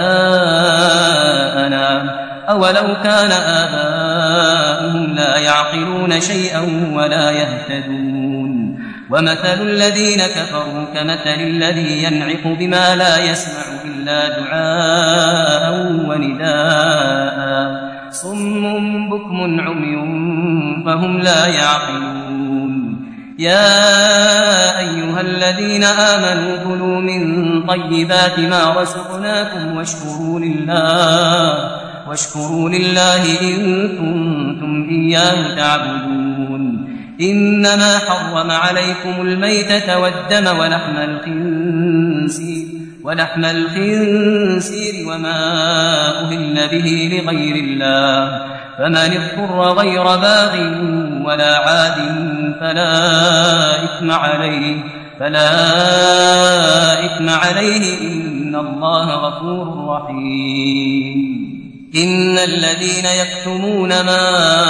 آباءنا أولو كان آباؤهم لا يعقلون شيئا ولا يهتدون. ومثل الذين كفروا كمثل الذي ينعق بما لا يسمع إلا دعاء ونداء صم بكم عمي فهم لا يعقلون. يا أيها الذين آمنوا كلوا من طيبات ما رزقناكم واشكروا لله واشكروا لله إن كنتم إياه تعبدون. إنما حرم عليكم الميتة والدم ولحم الخنزير ولحم الخنزير وما أهل به لغير الله فمن اضطر غير باغ ولا عاد فلا إثم عليه فلا إثم عليه إن الله غفور رحيم. إن الذين يكتمون ما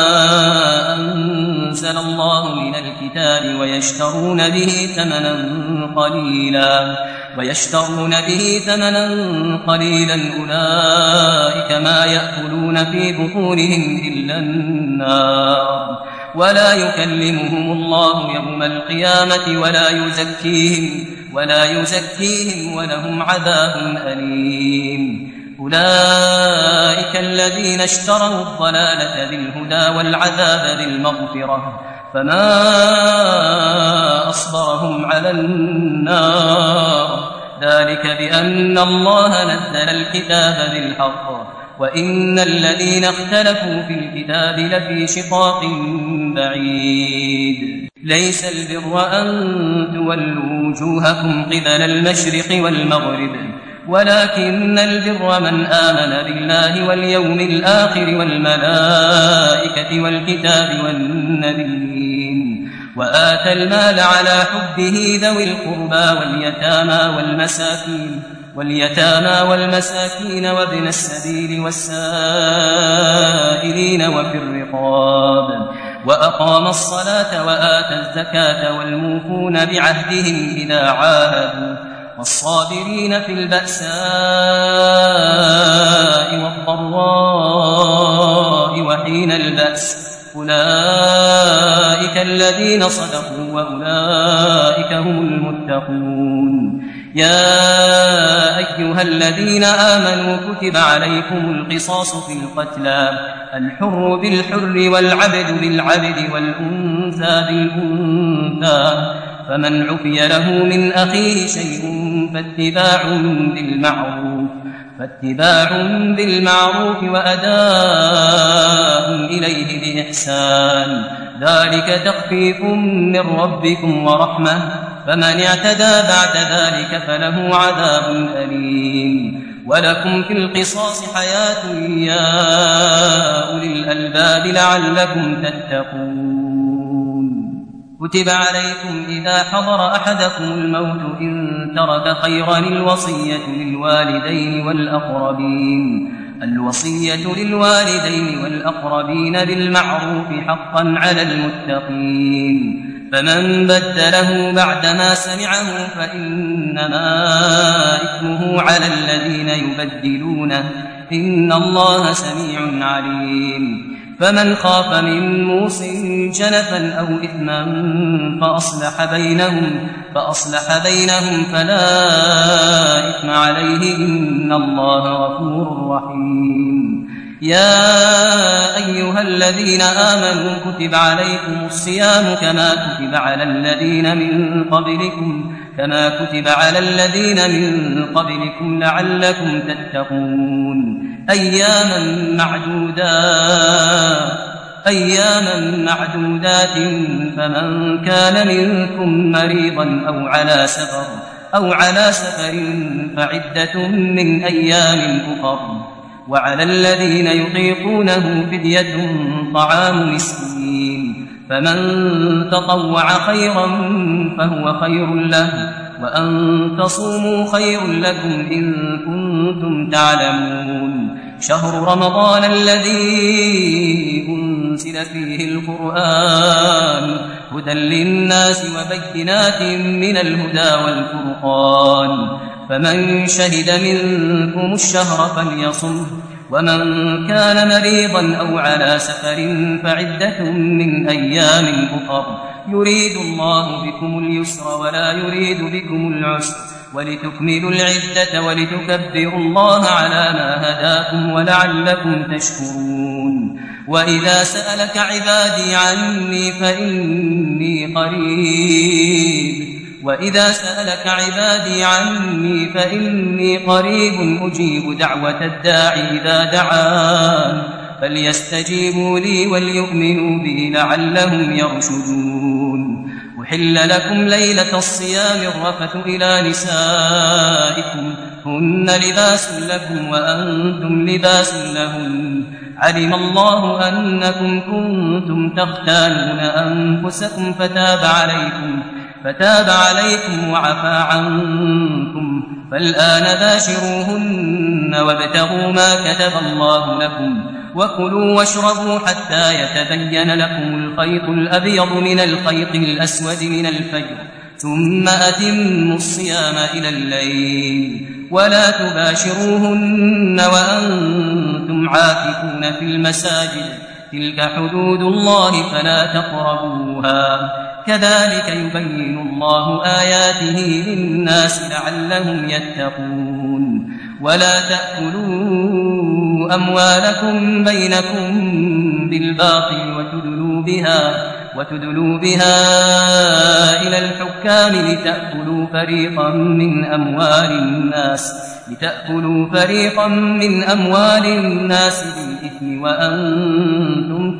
أنزل الله من الكتاب ويشترون به ثمنا قليلا ويشترون به ثمنا قليلا أولئك ما يأكلون في بطونهم إلا النار ولا يكلمهم الله يوم القيامة ولا يزكيهم ولا يزكيهم ولهم عذاب أليم. أولئك الذين اشتروا الضلالة بالهدى والعذاب بالمغفرة فما أصبرهم على النار ذلك بأن الله نزل الكتاب بالحق وإن الذين اختلفوا في الكتاب لفي شقاق بعيد. ليس البر أن تولوا وجوهكم قبل المشرق والمغرب ولكن البر من آمن بالله واليوم الآخر والملائكة والكتاب والنبيين وآتى المال على حبه ذوي القربى واليتامى والمساكين واليتامى والمساكين وابن السبيل والسائلين وفي الرقاب وأقام الصلاة وآتى الزكاة والموفون بعهدهم إذا عاهدوا والصابرين في البأساء والضراء وحين البأس أولئك الذين صدقوا وأولئك هم المتقون. يا أيها الذين آمنوا كتب عليكم القصاص في القتلى الحر بالحر والعبد بالعبد والأنثى بالأنثى فمن عفي له من أخيه شيء فاتباع بالمعروف فاتباع بالمعروف وأداء إليه بإحسان ذلك تخفيف من ربكم ورحمة فمن اعتدى بعد ذلك فله عذاب أليم. ولكم في القصاص حياة يا أولي الألباب لعلكم تتقون. كتب عليكم إذا حضر أحدكم الموت إن ترك خيرا الوصية للوالدين والأقربين الوصية للوالدين والأقربين بالمعروف حقا على المتقين فمن بدله بعدما سمعه فإنما إثمه على الذين يبدلونه إن الله سميع عليم. فمن خاف من موص جنفا أو إثما فأصلح بينهم, فأصلح بينهم فلا إثم عليه إن الله غفور رحيم. يا أيها الذين آمنوا كتب عليكم الصيام كما كتب على الذين من قبلكم كما كتب على الذين من قبلكم لعلكم تتقون. أياما معدودات أياما معدودات فمن كان منكم مريضا أو على سفر أو على سفر فعدة من أيام أخر وعلى الذين يطيقونه فدية طعام مسكين فمن تطوع خيرا فهو خير له وأن تصوموا خير لكم إن كنتم تعلمون. شهر رمضان الذي أنزل فيه القرآن هدى للناس وبينات من الهدى والفرقان فمن شهد منكم الشهر فليصم ومن كان مريضا أو على سفر فعدة من أيام أخر يريد الله بكم اليسر ولا يريد بكم العسر ولتكملوا العدة ولتكبروا الله على ما هداكم ولعلكم تشكرون. وإذا سألك عبادي عني فإني قريب وإذا سألك عبادي عني فإني قريب أجيب دعوة الداع إذا دعان فليستجيبوا لي وليؤمنوا بي لعلهم يرشدون. أحل لكم ليلة الصيام الرفث إلى نسائكم هن لباس لكم وأنتم لباس لهن علم الله أنكم كنتم تختانون أنفسكم فتاب عليكم فتاب عليكم وعفى عنكم فالآن باشروهن وابتغوا ما كتب الله لكم وكلوا واشربوا حتى يتبين لكم الخيط الأبيض من الخيط الأسود من الفجر ثم أتموا الصيام إلى الليل ولا تباشروهن وأنتم عاكفون في المساجد تلك حدود الله فلا تقربوها كذلك يبين الله آياته للناس لعلهم يتقون ولا تأكلوا أموالكم بينكم بالباطل وتدلوا بها وتدلوا بها إلى الحكام لتأكلوا فريقا من أموال الناس لتأكلوا فريقا من أموال الناس بالإثم وأنتم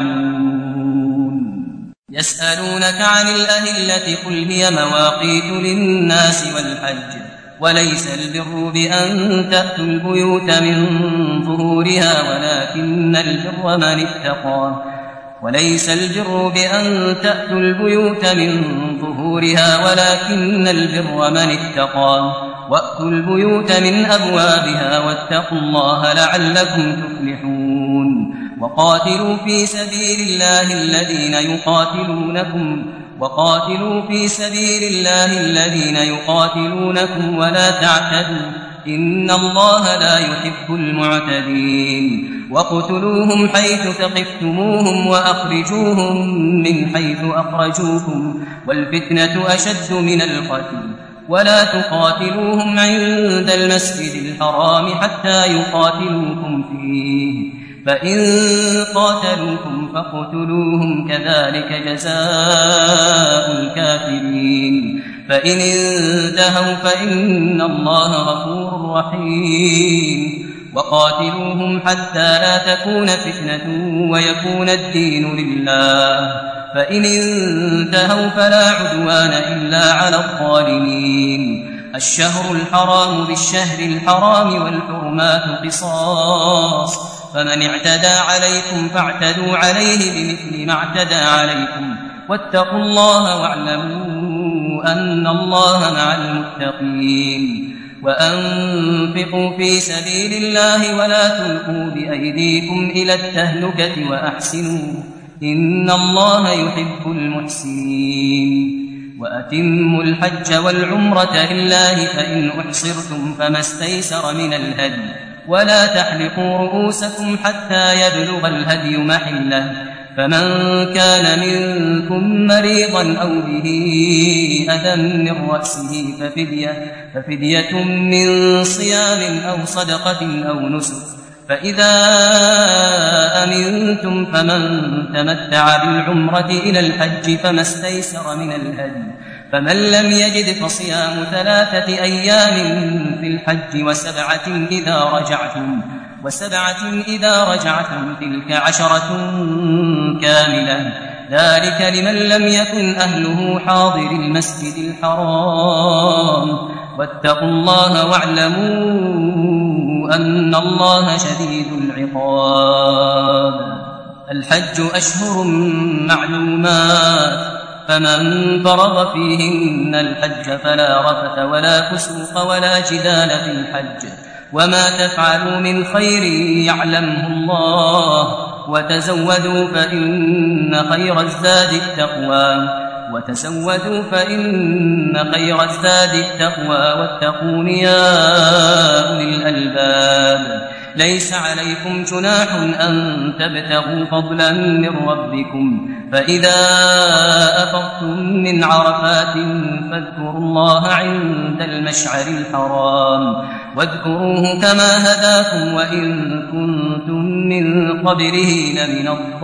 تعلمون يسألونك عن الأهلة قل هي مواقيت للناس والحج وليس البر بأن تأتوا البيوت من ظهورها ولكن البر من اتقى وليس البر بأن تأتوا البيوت من ظهورها ولكن البر من اتقى وأتوا البيوت من أبوابها واتقوا الله لعلكم تفلحون وقاتلوا في سبيل الله الذين يقاتلونكم وقاتلوا في سبيل الله الذين يقاتلونكم ولا تعتدوا إن الله لا يحب المعتدين وقتلوهم حيث ثقفتموهم وأخرجوهم من حيث أخرجوكم والفتنة أشد من القتل ولا تقاتلوهم عند المسجد الحرام حتى يقاتلوكم فيه فإن قاتلوكم فاقتلوهم كذلك جزاء الكافرين فإن انتهوا فإن الله غفور رحيم وقاتلوهم حتى لا تكون فتنة ويكون الدين لله فإن انتهوا فلا عدوان إلا على الظالمين الشهر الحرام بالشهر الحرام والحرمات قصاص فمن اعتدى عليكم فاعتدوا عليه بمثل ما اعتدى عليكم واتقوا الله واعلموا أن الله مع المتقين وأنفقوا في سبيل الله ولا تلقوا بأيديكم إلى التهلكة وأحسنوا إن الله يحب المحسنين وأتموا الحج والعمرة لله فإن أحصرتم فما استيسر من الهدي ولا تحلقوا رؤوسكم حتى يبلغ الهدي محله فمن كان منكم مريضا أو به أذى من رأسه ففدية, ففدية من صيام أو صدقة أو نسك فإذا أمنتم فمن تمتع بالعمرة إلى الحج فما استيسر من الهدي فمن لم يجد فصيام ثلاثة أيام في الحج وسبعة إذا رجعتم وسبعة إذا رجعتم تلك عشرة كاملة ذلك لمن لم يكن أهله حاضر المسجد الحرام واتقوا الله واعلموا أن الله شديد العقاب الحج أشهر معلومات فمن فرض فيهن الحج فلا رفث ولا فسوق ولا جدال في الحج وما تفعلوا من خير يعلمه الله وتزودوا فإن خير الزاد التقوى وتزودوا فإن خير الزاد التقوى واتقون يا أولي الألباب ليس عليكم جناح أن تبتغوا فضلا من ربكم فإذا أفضتم من عرفات فاذكروا الله عند المشعر الحرام واذكروه كما هداكم وإن كنتم من قبله لمن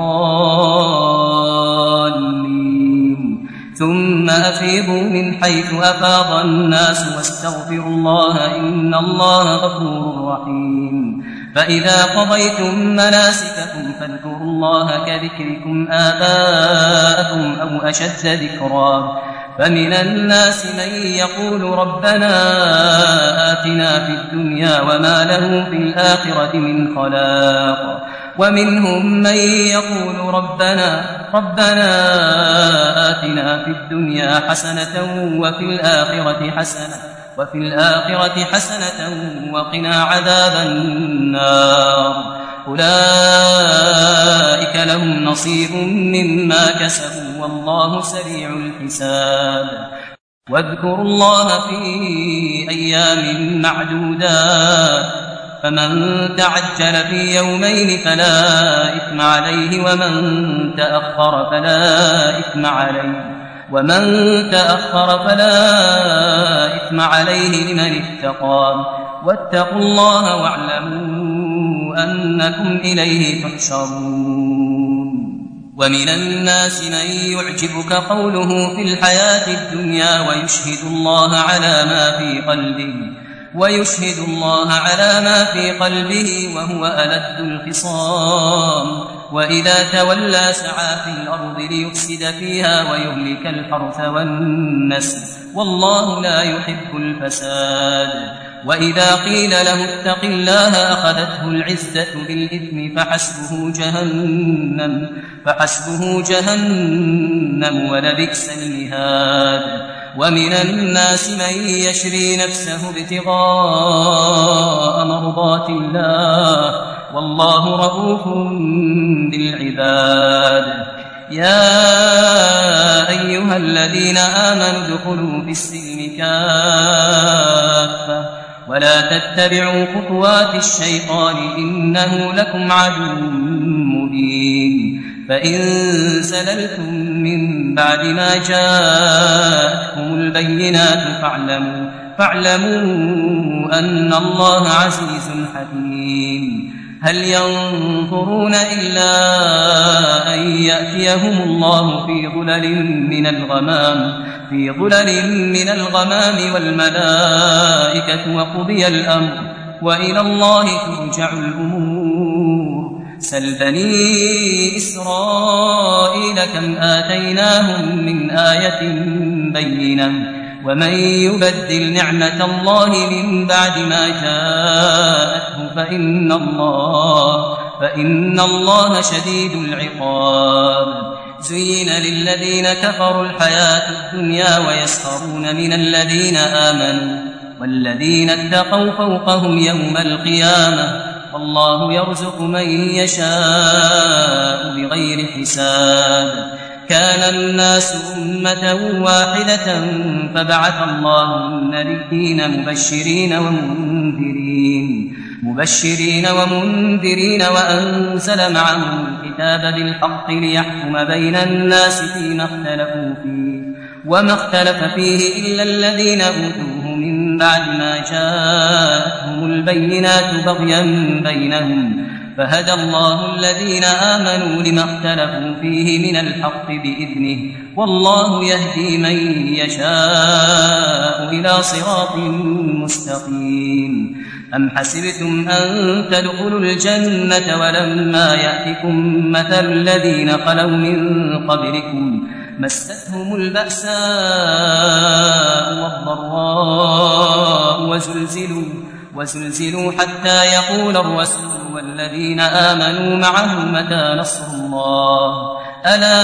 الضالين ثم أفيضوا من حيث أفاض الناس واستغفروا الله إن الله غفور رحيم فإذا قضيتم مناسككم فاذكروا الله كذكركم آباءكم أو أشد ذكرا فمن الناس من يقول ربنا آتنا في الدنيا وما له في الآخرة من خلاق ومنهم من يقول ربنا ربنا آتنا في الدنيا حسنة وفي الآخرة حسنة وفي الآخرة حسنة وقنا عذاب النار أولئك لهم نصيب مما كسبوا والله سريع الحساب واذكروا الله في أيام معدودات فمن تعجل في يومين فلا إثم عليه ومن تأخر فلا إثم عليه ومن تأخر فلا إثم عليه لمن اتقى واتقوا الله واعلموا أنكم إليه تحشرون. ومن الناس من يعجبك قوله في الحياة الدنيا ويشهد الله على ما في قلبه ويشهد الله على ما في قلبه وهو ألد الخصام وإذا تولى سعى في الأرض ليفسد فيها ويهلك الحرث والنسل والله لا يحب الفساد. وإذا قيل له اتق الله أخذته العزة بالإثم فحسبه جهنم فحسبه جهنم ولبئس المهاد. ومن الناس من يشري نفسه ابتغاء مرضات الله والله رؤوف بالعباد. يا أيها الذين آمنوا ادخلوا في السلم كافة ولا تتبعوا خطوات الشيطان إنه لكم عدو مبين. فإن زللتم من بعد ما جاءتكم البينات فاعلموا, فاعلموا أن الله عزيز حكيم. هل ينظرون إلا أن يأتيهم الله في ظلل من الغمام في ظلل من الغمام والملائكة وقضي الأمر وإلى الله ترجع الأمور. سل بني إسرائيل كم آتيناهم من آية بينة ومن يبدل نعمة الله من بعد ما جاءته فإن الله, فإن الله شديد العقاب. زين للذين كفروا الحياة الدنيا ويسخرون من الذين آمنوا والذين اتقوا فوقهم يوم القيامة والله يرزق من يشاء بغير حساب. كان الناس أمة واحدة فبعث الله النبيين مبشرين ومنذرين مبشرين ومنذرين وأنزل معهم الكتاب بالحق ليحكم بين الناس فيما اختلفوا فيه وما اختلف فيه إلا الذين أوتوه من بعد ما جاءتهم البينات بغيا بينهم فهدى الله الذين آمنوا لما اختلفوا فيه من الحق بإذنه والله يهدي من يشاء إلى صراط مستقيم. أم حسبتم أن تدخلوا الجنة ولما يأتكم مثل الذين خلوا من قبلكم مستهم البأساء والضراء وزلزلوا, وزلزلوا حتى يقول الرسول والذين آمنوا معه متى نصر الله ألا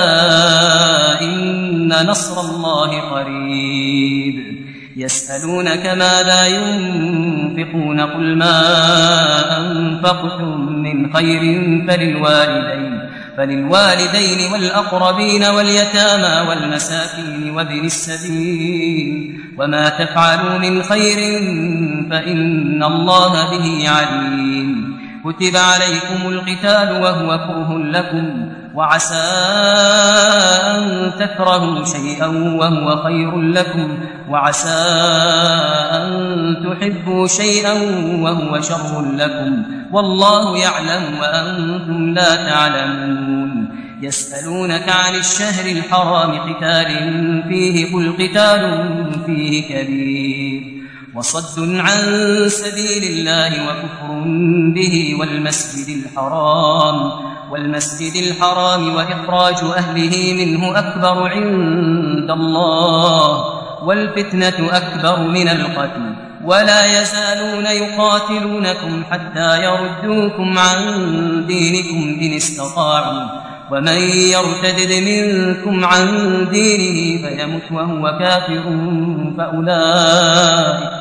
إن نصر الله قريب. يسألونك ماذا ينفقون قل ما أنفقتم من خير فللوالدين فللوالدين والأقربين واليتامى والمساكين وابن السبيل وما تفعلوا من خير فإن الله به عليم. كتب عليكم القتال وهو كره لكم وعسى أن تكرهوا شيئا وهو خير لكم وعسى أن تحبوا شيئا وهو شر لكم والله يعلم وأنتم لا تعلمون. يسألونك عن الشهر الحرام قتال فيه قل قتال فيه كبير وصد عن سبيل الله وكفر به والمسجد الحرام والمسجد الحرام وإخراج أهله منه أكبر عند الله والفتنة أكبر من القتل ولا يزالون يقاتلونكم حتى يردوكم عن دينكم إن استطاعوا ومن يرتد منكم عن دينه فيمت وهو كافر فأولئك,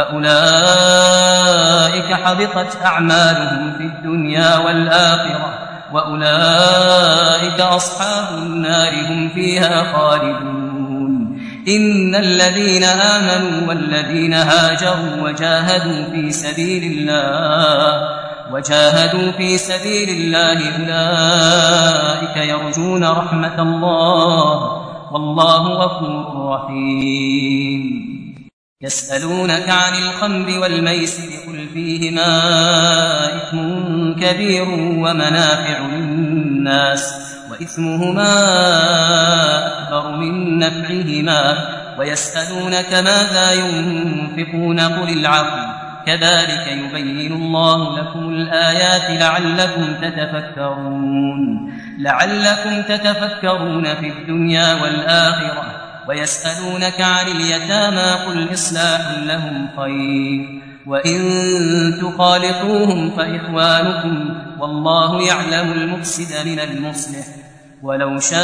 فأولئك حبطت أعمالهم في الدنيا والآخرة وأولئك أصحاب النار هم فيها خالدون. إن الذين آمنوا والذين هاجروا وجاهدوا في سبيل الله وجاهدوا في سبيل الله أولئك يرجون رحمة الله والله غفور رحيم. يسألونك عن الخمر والميسر قل فيهما إثم كبير ومنافع للناس وإثمهما أكبر من نفعهما ويسألونك ماذا ينفقون قل العفو كذلك يبين الله لكم الآيات لعلكم تتفكرون لعلكم تتفكرون في الدنيا والآخرة. ويسألونك عن اليتامى قل إصلاح لهم خير وإن تخالطوهم فإخوانكم والله يعلم المفسد من المصلح ولو شاء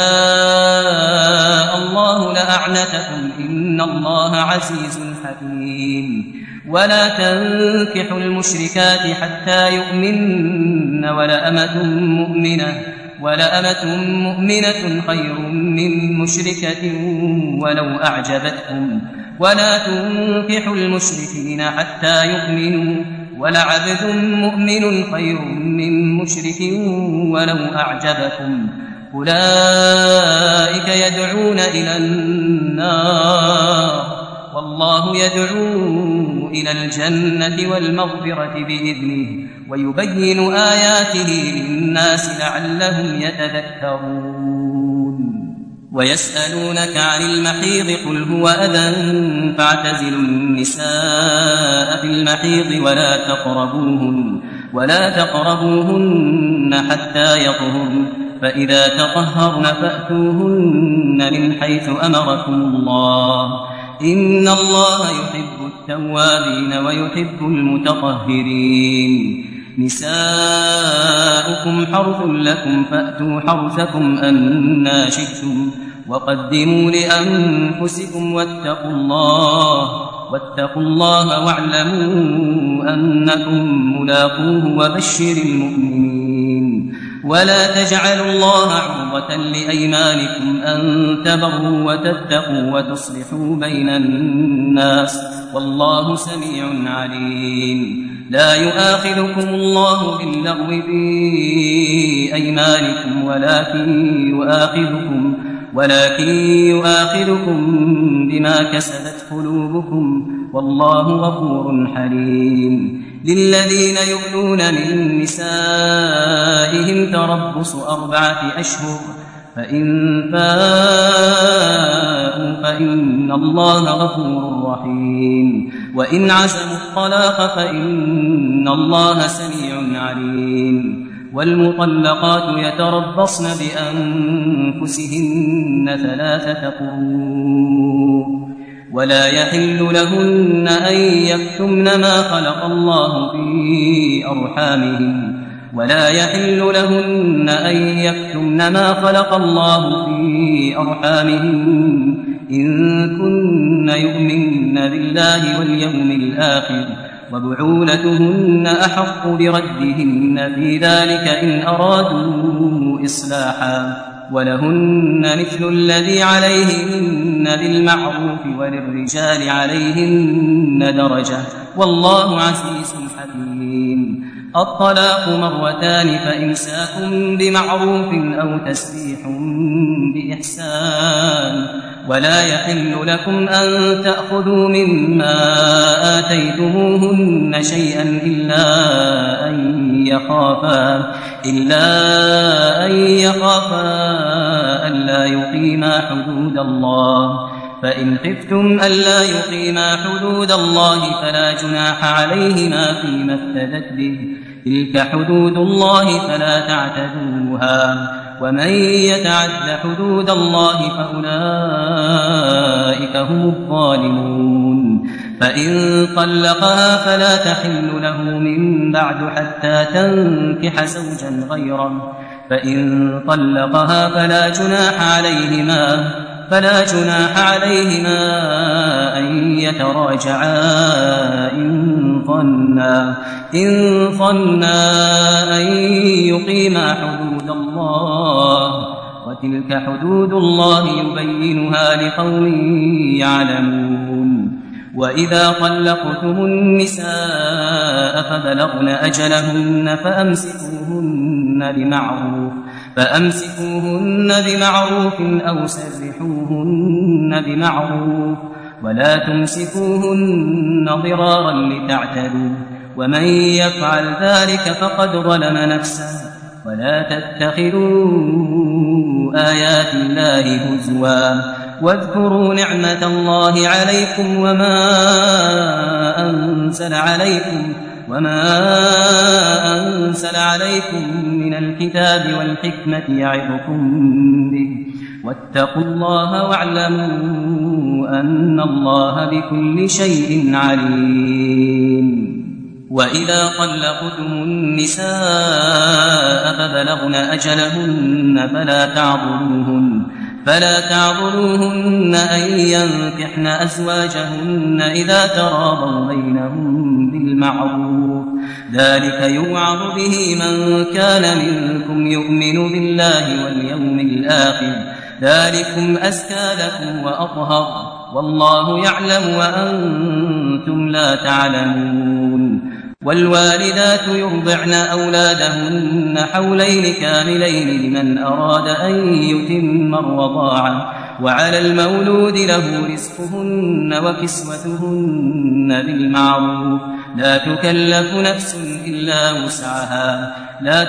الله لأعنتكم إن الله عزيز حكيم. ولا تنكحوا المشركات حتى يؤمنن ولأمة مؤمنة ولأمة مؤمنة خير من مشركة ولو أعجبتكم ولا تنكحوا المشركين حتى يؤمنوا ولعبد مؤمن خير من مشرك ولو أعجبكم أولئك يدعون إلى النار والله يدعو إلى الجنة والمغفرة بإذنه ويبين آياته للناس لعلهم يتذكرون. ويسألونك عن المحيض قل هو أذى فاعتزلوا النساء في المحيض ولا تقربوهن ولا تقربوهن حتى يطهرن فإذا تطهرن فأتوهن من حيث أمركم الله إن الله يحب التوابين ويحب المتطهرين. نساؤكم حرث لكم فأتوا حرثكم أنى شئتم وقدموا لأنفسكم واتقوا الله واتقوا الله واعلموا أنكم ملاقوه وبشر المؤمنين. ولا تجعلوا الله عرضة لأيمانكم أن تبروا وتتقوا وتصلحوا بين الناس والله سميع عليم. لا يؤاخذكم الله باللغو في أيمانكم ولكن يؤاخذكم ولكن يؤاخذكم بما كسبت قلوبكم والله غفور حليم. للذين يؤلون من نسائهم تربص أربعة أشهر فإن فاءوا فإن الله غفور رحيم وإن عزموا الطلاق فإن الله سميع عليم. والمطلقات يتربصن بأنفسهن ثلاثة قروء ولا يحل لهن أن يكتمن ما خلق الله في أرحامهن ولا يحل لهن أن يكتمن ما خلق الله في أرحامهن إن كن يؤمن بالله واليوم الآخر وبعولتهن أحق بردهن في ذلك إن أرادوا إصلاحا ولهن مثل الذي عليهن بالمعروف وللرجال عليهن درجة والله عزيز حكيم. الطلاق مرتان فإمساك بمعروف أو تسريح بإحسان ولا يحل لكم أن تأخذوا مما آتيتموهن شيئا إلا أن يخافا إلا أن يخافا ألا يقيما حدود الله فإن خفتم ألا يقيما حدود الله فلا جناح عليهما فيما افتدت به تلك حدود الله فلا تعتدوها ومن يتعد حدود الله فأولئك هم الظالمون. فإن طلقها فلا تحل له من بعد حتى تنكح زوجا غيره فإن طلقها فلا جناح عليهما فلا جناح عليهما أن يتراجعا إن ظنا إن ظنا أن يقيما حدود الله تلك حدود الله يبينها لقوم يعلمون وإذا طلقتم النساء فبلغن أجلهن فأمسكوهن بمعروف فأمسكوهن بمعروف أو سرحوهن بمعروف ولا تمسكوهن ضرارا لتعتدوا ومن يفعل ذلك فقد ظلم نفسه ولا تتخذوا آيات الله هزوا واذكروا نعمة الله عليكم وما أنزل عليكم وما أنزل عليكم من الكتاب والحكمة يعظكم به واتقوا الله واعلموا أن الله بكل شيء عليم وإذا طلقتم النساء فبلغن أجلهن فلا تعضلوهن فلا تعضلوهن أن ينكحن أزواجهن إذا تراضوا بينهم بالمعروف ذلك يوعظ به من كان منكم يؤمن بالله واليوم الآخر ذلكم أزكى لكم وأطهر والله يعلم وأنتم لا تعلمون والوالدات يرضعن أولادهن حولين كاملين لمن أراد أن يتم الرضاعة وعلى المولود له رزقهن وكسوتهن بالمعروف لا تكلف نفس إلا وسعها لا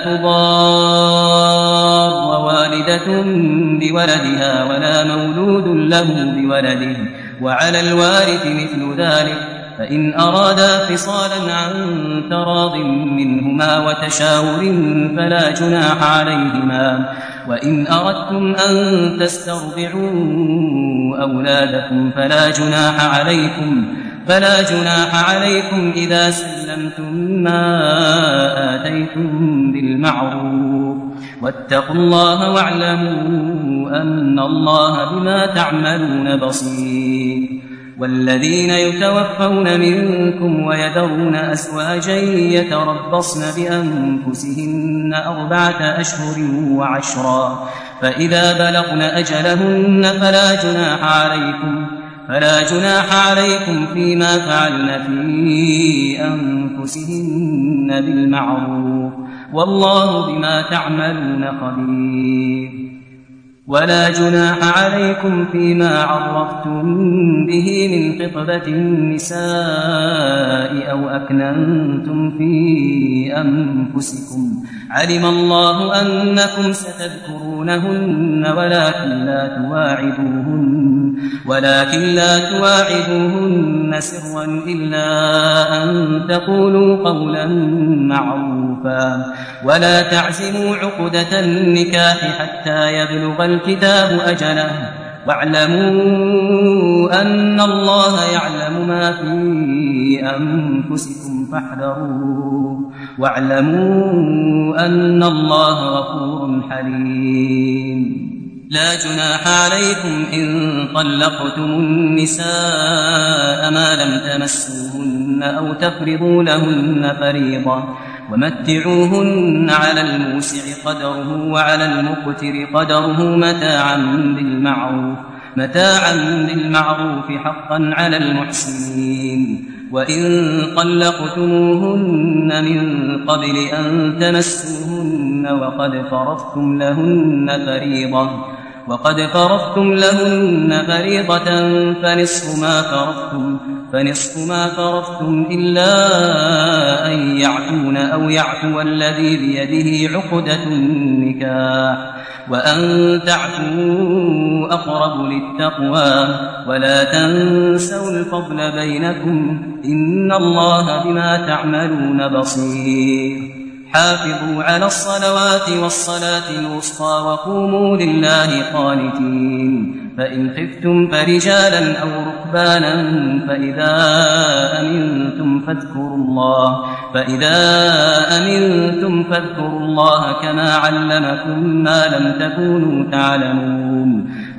تضار والدة بولدها ولا مولود له بولده وعلى الوارث مثل ذلك فإن أرادا فصالا عن تراض منهما وتشاور فلا جناح عليهما وإن أردتم أن تسترضعوا أولادكم فلا جناح عليكم فلا جناح عليكم إذا سلمتم ما آتيتم بالمعروف واتقوا الله واعلموا أن الله بما تعملون بصير والذين يتوفون منكم ويذرون أزواجا يتربصن بأنفسهن أربعة أشهر وعشرا فإذا بلغن أجلهن فلا جناح عليكم فلا جناح عليكم فيما فعلن في أنفسهن بالمعروف والله بما تعملون خبير ولا جناح عليكم فيما عرفتم به من خطبة النساء أو أكننتم في أنفسكم علم الله أنكم ستذكرونهن ولكن لا تواعدوهن ولكن لا تواعدوهن سرا إلا أن تقولوا قولا معروفا ولا تعزموا عقدة النكاح حتى يبلغ الكتاب أجله واعلموا أن الله يعلم ما في أنفسكم فاحذروه واعلموا أن الله غفور حليم لا جناح عليكم إن طلقتم النساء ما لم تمسوهن أو تفرضوا لهن فريضة ومتعوهن على الموسع قدره وعلى المقتر قدره متاعا بالمعروف متاعا بالمعروف حقا على المحسنين وإن طلقتموهن من قبل أن تمسوهن وقد فرضتم لهن فريضة وقد فرضتم لهن فريضة فنصف ما فرضتم فنصف ما فرضتم إلا أن يعفون أو يعفو الذي بيده عقدة النكاح وأن تعفوا أقرب للتقوى ولا تنسوا الفضل بينكم إن الله بما تعملون بصير حافظوا على الصلوات والصلاة الوسطى وقوموا لله قانتين فإن خفتم فرجالا أو ركبانا فإذا أمنتم فاذكروا الله فإذا أمنتم فاذكروا الله كما علمكم ما لم تكونوا تعلمون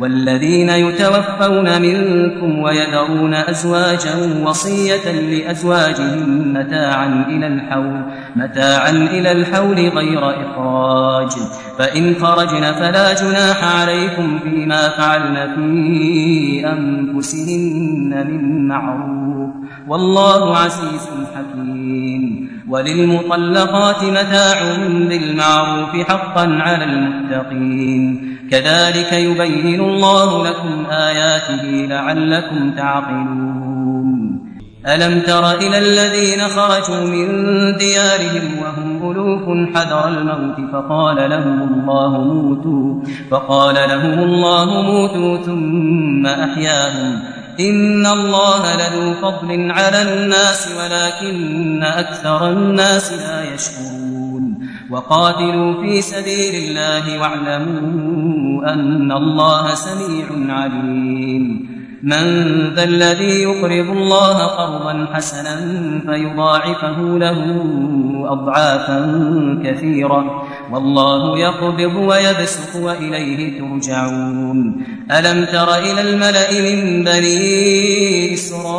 والذين يتوفون منكم ويذرون أزواجا وصية لأزواجهم متاعا إلى الحول متاعا إلى الحول غير إخراج فإن خرجن فلا جناح عليكم فيما فعلن في أنفسهن من معروف والله عزيز حكيم وللمطلقات متاع بالمعروف حقا على المتقين كذلك يبين الله لكم آياته لعلكم تعقلون ألم تر إلى الذين خرجوا من ديارهم وهم ألوف حذر الموت فقال لهم الله موتوا فقال لهم الله موتوا ثم أحياهم إن الله لذو فضل على الناس ولكن أكثر الناس لا يشكرون وقاتلوا في سبيل الله واعلموا أن الله سميع عليم من ذا الذي يقرض الله قرضا حسنا فيضاعفه له أضعافا كثيرة والله يقبض ويبسط وإليه ترجعون ألم تر إلى الملأ من بني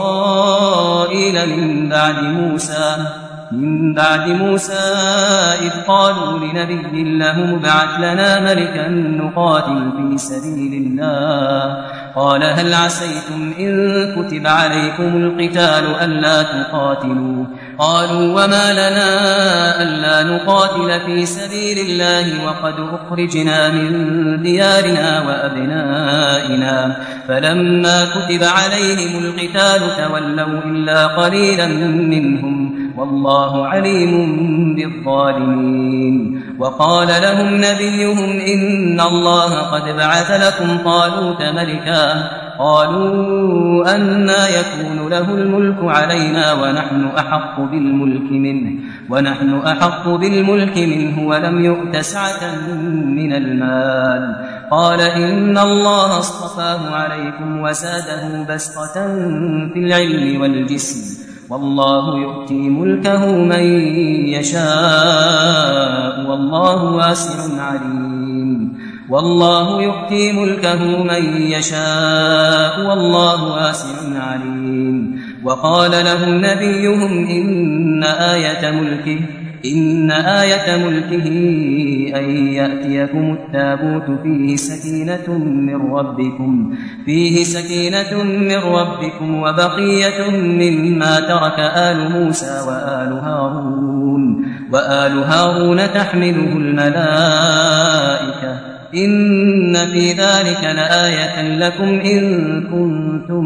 إسرائيل من بعد موسى من بعد موسى إذ قالوا لنبي له ابعث لنا ملكا نقاتل في سبيل الله قال هل عسيتم إن كتب عليكم القتال ألا تقاتلوا قالوا وما لنا ألا نقاتل في سبيل الله وقد أخرجنا من ديارنا وأبنائنا فلما كتب عليهم القتال تولوا إلا قليلا منهم والله عليم بالظالمين وقال لهم نبيهم إن الله قد بعث لكم طالوت ملكا قالوا أنى يكون له الملك علينا ونحن أحق بالملك منه ونحن أحق بالملك منه ولم يؤت سعة من المال قال إن الله اصطفاه عليكم وزاده بسطة في العلم والجسم والله يؤتي ملكه من يشاء والله واسع عليم والله يؤتي ملكه من يشاء والله واسع عليم وقال لهم نبيهم إن آية ملكه إن آية ملكه أن يأتيكم التابوت فيه سكينة من ربكم فيه سكينة من ربكم وبقية مما ترك آل موسى وآل هارون وآل هارون تحمله الملائكة إن في ذلك لآية لكم إن كنتم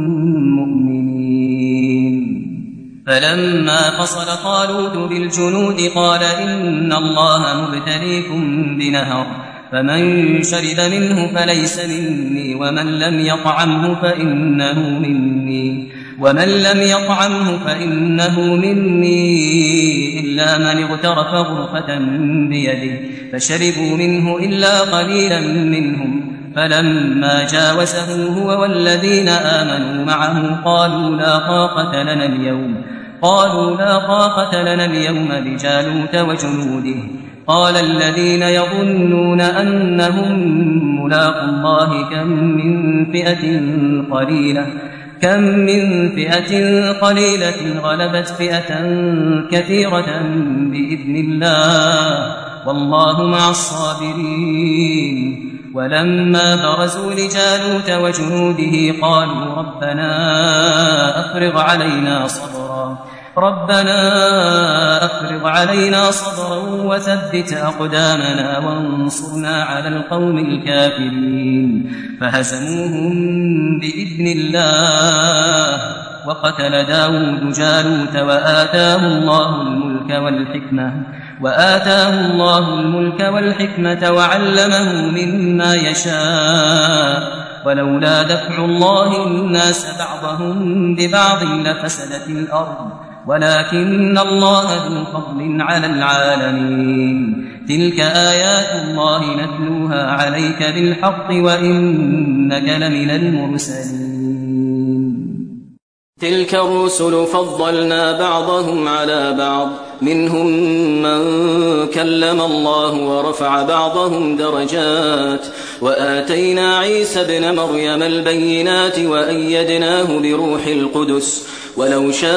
مؤمنين فلما فصل طالوت بالجنود قال إن الله مبتليكم بنهر فمن شرب منه فليس مني ومن لم يطعمه فإنه مني ومن لم يطعمه فإنه مني إلا من اغترف غرفة بيده فشربوا منه إلا قليلا منهم فلما جاوزه هو والذين آمنوا معه قالوا لا طاقة لنا اليوم قالوا لا طاقة لنا اليوم بجالوت وجنوده قال الذين يظنون أنهم ملاقوا الله كم من فئة قليلة كم من فئة قليلة غلبت فئة كثيرة بإذن الله والله مع الصابرين ولما برزوا لجالوت وجنوده قالوا ربنا أفرغ علينا صبرا ربنا أفرغ علينا صبرا وثبت أقدامنا وانصرنا على القوم الكافرين فهزموهم بإذن الله وقتل داود جالوت وآتاه الله الملك والحكمة وآتاه الله الملك والحكمة وعلمه مما يشاء ولولا دفع الله الناس بعضهم ببعض لفسدت الأرض ولكن الله ذو فضل على العالمين تلك آيات الله نتلوها عليك بالحق وإنك لمن المرسلين تلك الرسل فضلنا بعضهم على بعض منهم من كلم الله ورفع بعضهم درجات وآتينا عيسى ابن مريم البينات وأيدناه بروح القدس ولو شاء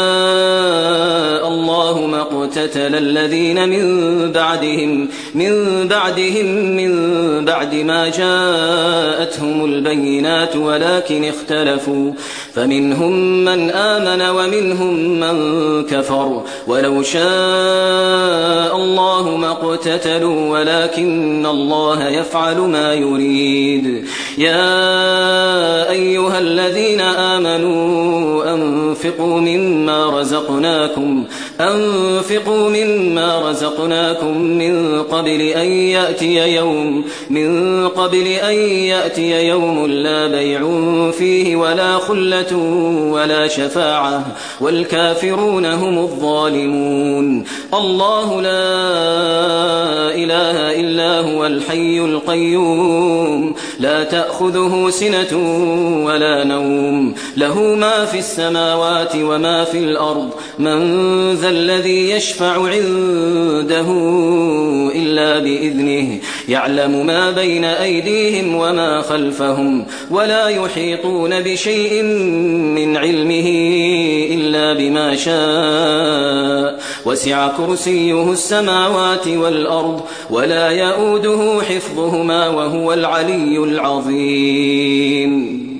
الله ما اقتتل الذين من بعدهم من بعدهم من بعد ما جاءتهم البينات ولكن اختلفوا فمنهم من آمن ومنهم من كفر ولو شاء الله ما اقتتلوا ولكن الله يفعل ما يريد. يا أيها الذين آمنوا أنفقوا مما رزقناكم أنفقوا مما رزقناكم من قبل أن يأتي يوم من قبل أن يأتي يوم لا بيع فيه ولا خلة ولا شفاعة والكافرون هم الظالمون. الله لا إله إلا هو الحي القيوم لا تأخذه سنة ولا نوم له ما في السماوات وما في الأرض من ذا الذي يشفع عنده إلا بإذنه يعلم ما بين أيديهم وما خلفهم ولا يحيطون بشيء من علمه إلا بما شاء وسع كرسيه السماوات والأرض ولا يؤوده حفظهما وهو العلي العظيم.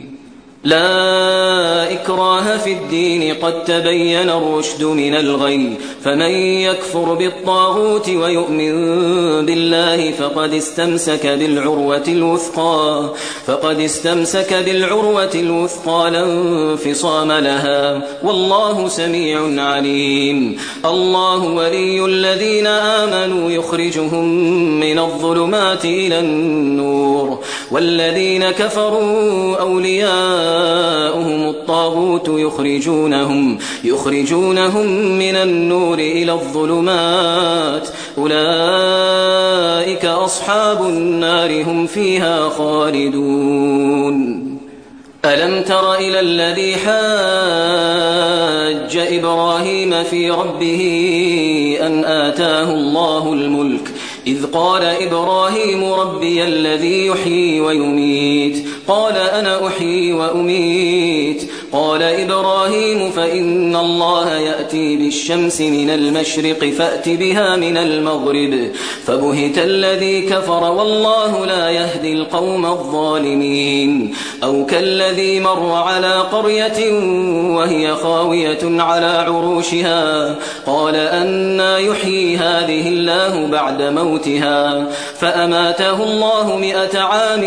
لا إكراه في الدين قد تبين الرشد من الغي فمن يكفر بالطاغوت ويؤمن بالله فقد استمسك بالعروة الوثقى فقد استمسك بالعروة الوثقى لا انفصام لها والله سميع عليم. الله ولي الذين آمنوا يخرجهم من الظلمات إلى النور والذين كفروا أولياء هم الطاغوت يخرجونهم يخرجونهم من النور إلى الظلمات أولئك أصحاب النار هم فيها خالدون. ألم تر إلى الذي حاج إبراهيم في ربه أن آتاه الله الملك إذ قال إبراهيم ربي الذي يحيي ويميت قال أنا أحيي وأميت قال إبراهيم فإن الله يأتي بالشمس من المشرق فأت بها من المغرب فبهت الذي كفر والله لا يهدي القوم الظالمين. أو كالذي مر على قرية وهي خاوية على عروشها قال أنى يحيي هذه الله بعد موتها فأماته الله مئة عام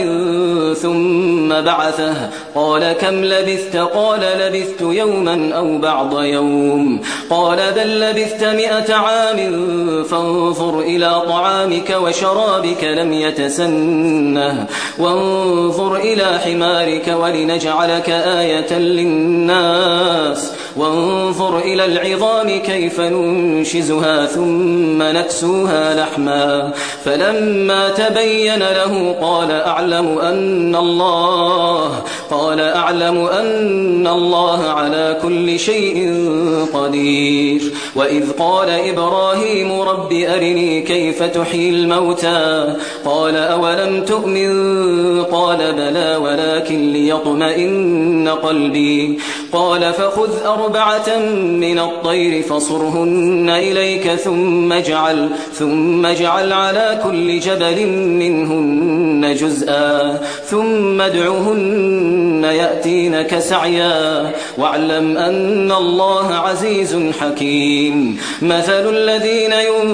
ثم بعثه قال كم لبثت قال لبثت يوما أو بعض يوم قال بل لبثت مئة عام فانظر إلى طعامك وشرابك لم يتسنه وانظر إلى حمارك ولنجعلك آية للناس وانظر إلى العظام كيف ننشزها ثم نكسوها لحما فلما تبين له قال أعلم أن الله قال أعلم أن الله على كل شيء قدير. وإذ قال إبراهيم رب أرني كيف تحيي الموتى قال أولم تؤمن قال بلى ولكن ليطمئن قلبي قال فخذ أربعة من الطير فصرهن إليك ثم اجعل ثم اجعل على كل جبل منهن جزءا ثم ادعهن يأتينك سعيا واعلم أن الله عزيز حكيم. مثل الذين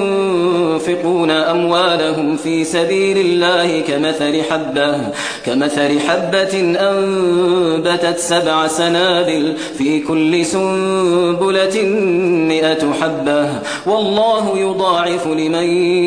ينفقون أموالهم في سبيل الله كمثل حبة كمثل حبة أنبتت سبع سنابل في كل سنبلة مئة حبة والله يضاعف لمن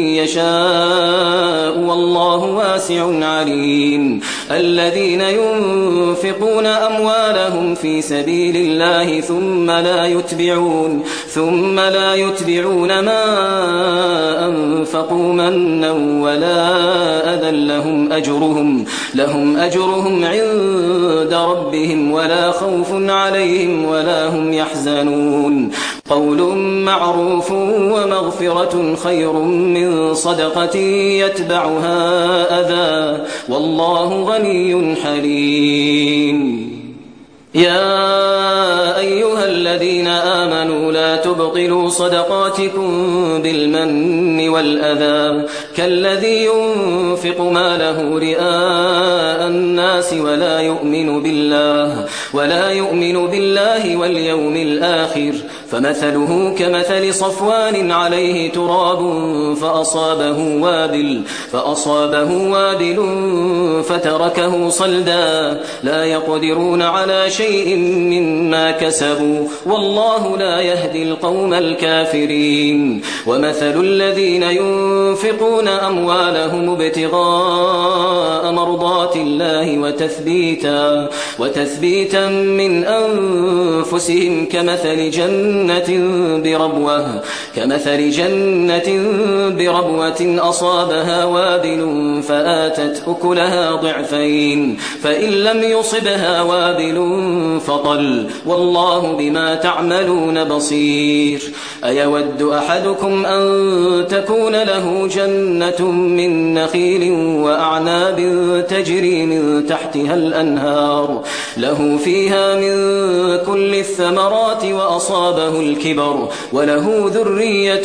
يشاء والله واسع عليم. الذين ينفقون أموالهم في سبيل الله ثم لا يتبعون ثم لا يتبعون ما أنفقوا منا ولا أذى لهم أجرهم لهم أجرهم عند ربهم ولا خوف عليهم ولا هم يحزنون. قول معروف ومغفرة خير من صدقة يتبعها أذى والله غني حليم. يا أيها الذين آمنوا لا تبطلوا صدقاتكم بالمن والأذى كالذي ينفق ماله رئاء الناس ولا يؤمن بالله ولا يؤمن بالله واليوم الآخر فمثله كمثل صفوان عليه تراب فأصابه وابل فأصابه وابل فتركه صلدا لا يقدرون على شيء مما كسبوا والله لا يهدي القوم الكافرين. ومثل الذين ينفقون أموالهم ابتغاء مرضات الله وتثبيتا وتثبيتا من أنفسهم كمثل جنة بربوة كمثل جنة بربوة أصابها وابل فآتت أكلها ضعفين فإن لم يصبها وابل فطل والله بما تعملون بصير. أيود أحدكم أن تكون له جنة من نخيل وأعناب تجري من تحتها الأنهار له فيها من كل الثمرات وأصابه الكبر وله ذرية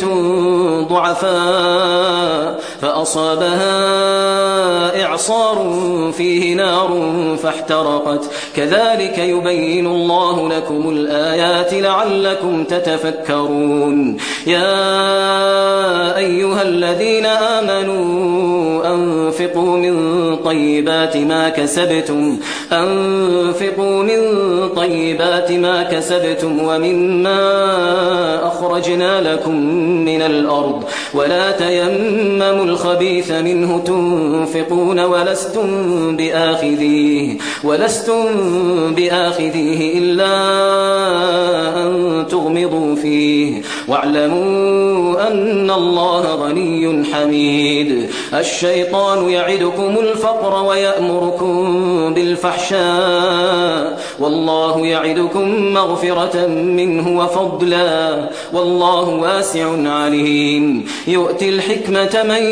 ضعفاء فأصابها إعصار فيه نار فاحترقت كذلك يبين الله لكم الآيات لعلكم تتفكرون. يا أيها الذين آمنوا أنفقوا من طيبات ما كسبتم أنفقوا من طيبات ما كسبتم ومما أخرجنا لكم من الأرض ولا تيمموا الخبيث منه تنفقون ولستم بآخذيه ولستم بآخذيه إلا أن تغمضوا فيه واعلموا أن الله غني حميد. الشيطان يعدكم الفقر ويأمركم بالفحشاء والله يعدكم مغفرة منه وفضلا والله واسع عليم. يؤتي الحكمة من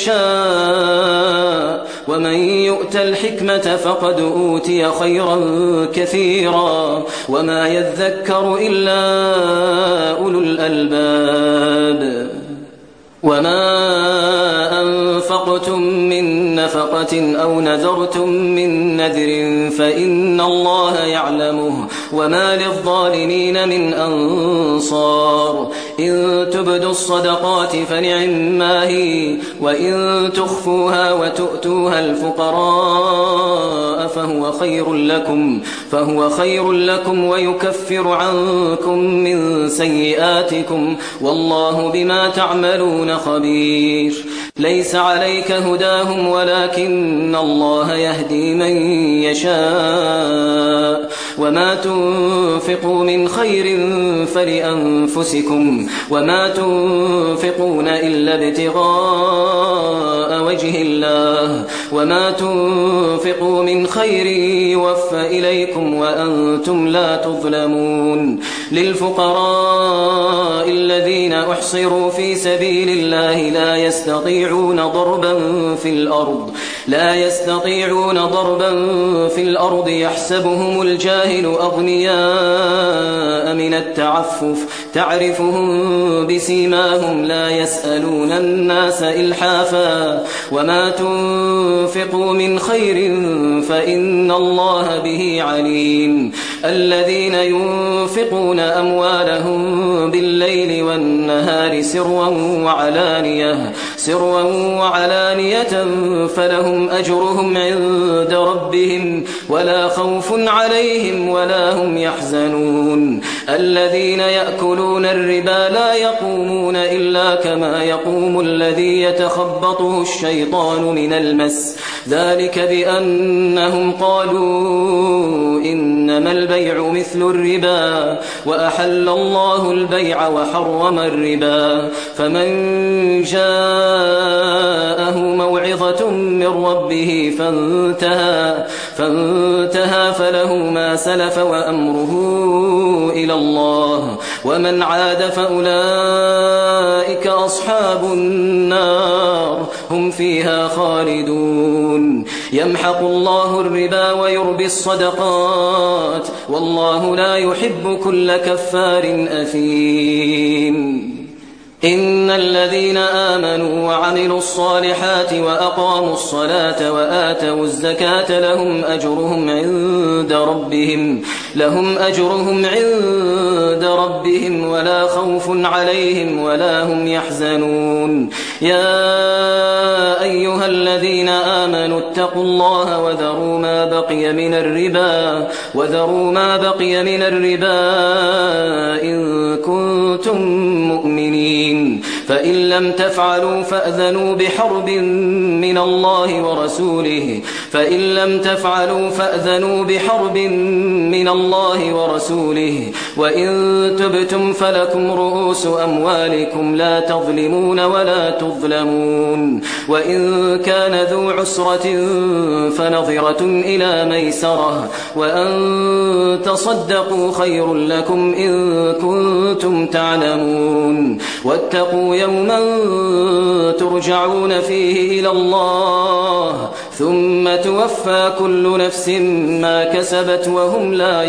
يشاء ومن يؤت الحكمة فقد أوتي خيرا كثيرا وما يذكر إلا أولو الألباب. وما أنفقتم من نفقة أو نذرتم من نذر فإن الله يعلمه وما للظالمين من أنصار. إن تبدوا الصدقات فنعما هي وإن تخفوها وتؤتوها الفقراء فهو خير لكم فهو خير لكم ويكفر عنكم من سيئاتكم والله بما تعملون خبير. ليس عليك هداهم ولكن الله يهدي من يشاء وما تنفقوا من خير فلأنفسكم وما تنفقون إلا ابتغاء وجه الله وما تنفقوا من خير يوفى إليكم وأنتم لا تظلمون. للفقراء الذين أحصروا في سبيل الله لا يستطيعون ضربا في الأرض لا يستطيعون ضربا في الأرض يحسبهم الجاهل أغنياء من التعفف تعرفهم بسيماهم لا يسألون الناس إلحافا وما تنفقوا من خير فإن الله به عليم. الذين ينفقون أموالهم بالليل والنهار سرا وعلانية سرا وعلانية فلهم أجرهم عند ربهم ولا خوف عليهم ولا هم يحزنون. الذين يأكلون الربا لا يقومون إلا كما يقوم الذي يتخبطه الشيطان من المس ذلك بأنهم قالوا إنما البيع مثل الربا وأحل الله البيع وحرم الربا. فمن جاءه موعظة موعظة من ربه فانتهى, فانتهى فله ما سلف وأمره إلى الله ومن عاد فأولئك أصحاب النار هم فيها خالدون. يمحق الله الربا ويربي الصدقات والله لا يحب كل كفار أثيم. إن الذين آمنوا وعملوا الصالحات وأقاموا الصلاة وآتوا الزكاة لهم أجرهم عند ربهم لهم أجرهم عند ربهم ولا خوف عليهم ولا هم يحزنون. يا أيها الذين آمنوا اتقوا الله وذروا ما بقي من الربا وذروا ما بقي من الربا إن كنتم مؤمنين فإن لم تفعلوا فأذنوا بحرب من الله ورسوله فإن لم تفعلوا فأذنوا بحرب من الله ورسوله وإن تبتم فلكم رؤوس أموالكم لا تظلمون ولا تظلمون. وإن كان ذو عسرة فنظرة إلى ميسرة وأن تصدقوا خير لكم إن كنتم تعلمون. واتقوا يوما ترجعون فيه إلى الله ثم توفى كل نفس ما كسبت وهم لا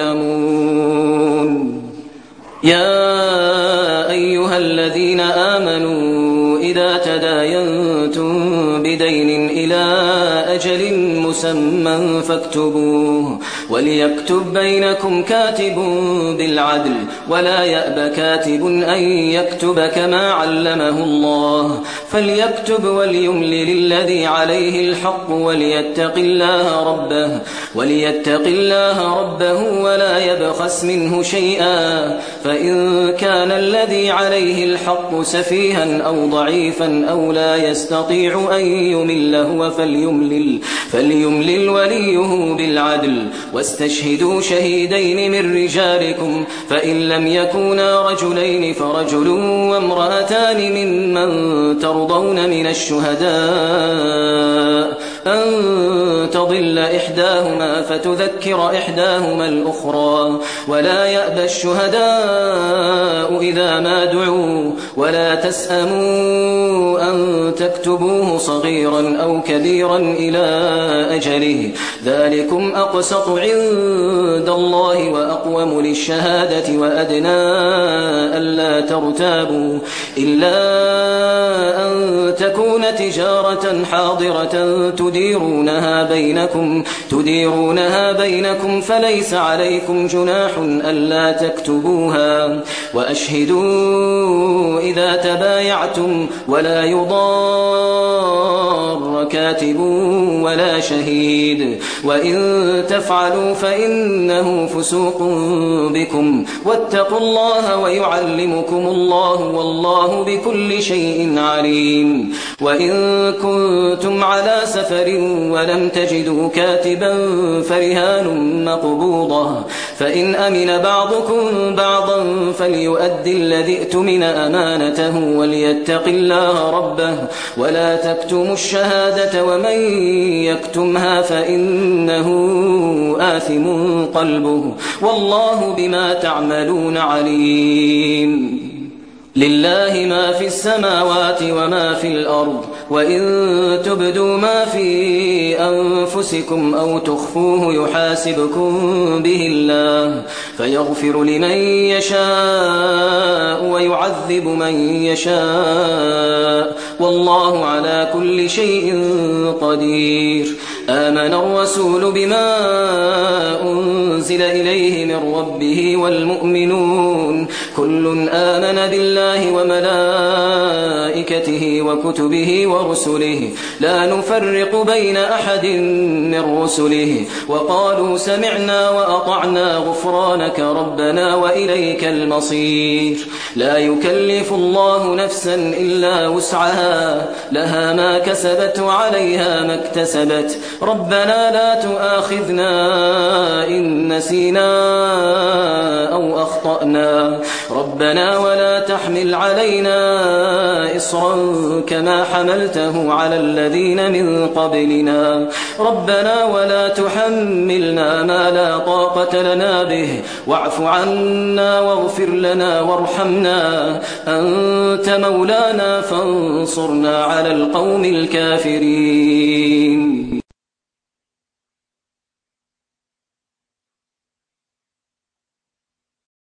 يظلمون. يا أيها الذين آمنوا إذا تداينتم بدين إلى أجل مسمى فاكتبوه وليكتب بينكم كاتب بالعدل ولا يأب كاتب أن يكتب كما علمه الله فليكتب وليملل الذي عليه الحق وليتق الله ربه وليتق الله ربه ولا يبخس منه شيئا فإن كان الذي عليه الحق سفيها أو ضعيفا أو لا يستطيع أن يمل هو فليملل, فليملل وليه بالعدل واستشهدوا شهيدين من رجالكم فإن لم يكونا رجلين فرجل وامرأتان ممن ترضون من الشهداء أن تضل إحداهما فتذكر إحداهما الأخرى ولا يأبى الشهداء إذا ما دعوا ولا تسأموا أن تكتبوه صغيرا أو كبيرا إلى أجله ذلكم أقسط عند الله وأقوم للشهادة وأدنى ألا ترتابوا إلا أن تكون تجارة حاضرة تديرونها بينكم تديرونها بينكم فليس عليكم جناح ألا تكتبوها وأشهدوا إذا تبايعتم ولا يضار كاتب ولا شهيد وإن تفعلوا فإنه فسوق بكم واتقوا الله ويعلمكم الله والله بكل شيء عليم. وإن كنتم على سفر ولم تجدوا كاتبا فرهان مقبوضة فإن أمن بعضكم بعضا فليؤدي الذي ائتمن أمانته وليتق الله ربه ولا تكتموا الشهادة ومن يكتمها فإنه آثم قلبه والله بما تعملون عليم. لله ما في السماوات وما في الأرض وإن تبدوا ما في أنفسكم أو تخفوه يحاسبكم به الله فيغفر لمن يشاء ويعذب من يشاء والله على كل شيء قدير. آمن الرسول بما أنزل إليه من ربه والمؤمنون كل آمن بالله وملائكته وكتبه ورسله لا نفرق بين أحد من رسله وقالوا سمعنا وأطعنا غفرانك ربنا وإليك المصير. لا يكلف الله نفسا إلا وسعها لها ما كسبت وعليها ما اكتسبت ربنا لا تؤاخذنا إن نسينا أو أخطأنا ربنا ولا تحمل علينا إصرا كما حملته على الذين من قبلنا ربنا ولا تحملنا ما لا طاقة لنا به واعف عنا واغفر لنا وارحمنا أنت مولانا فانصرنا على القوم الكافرين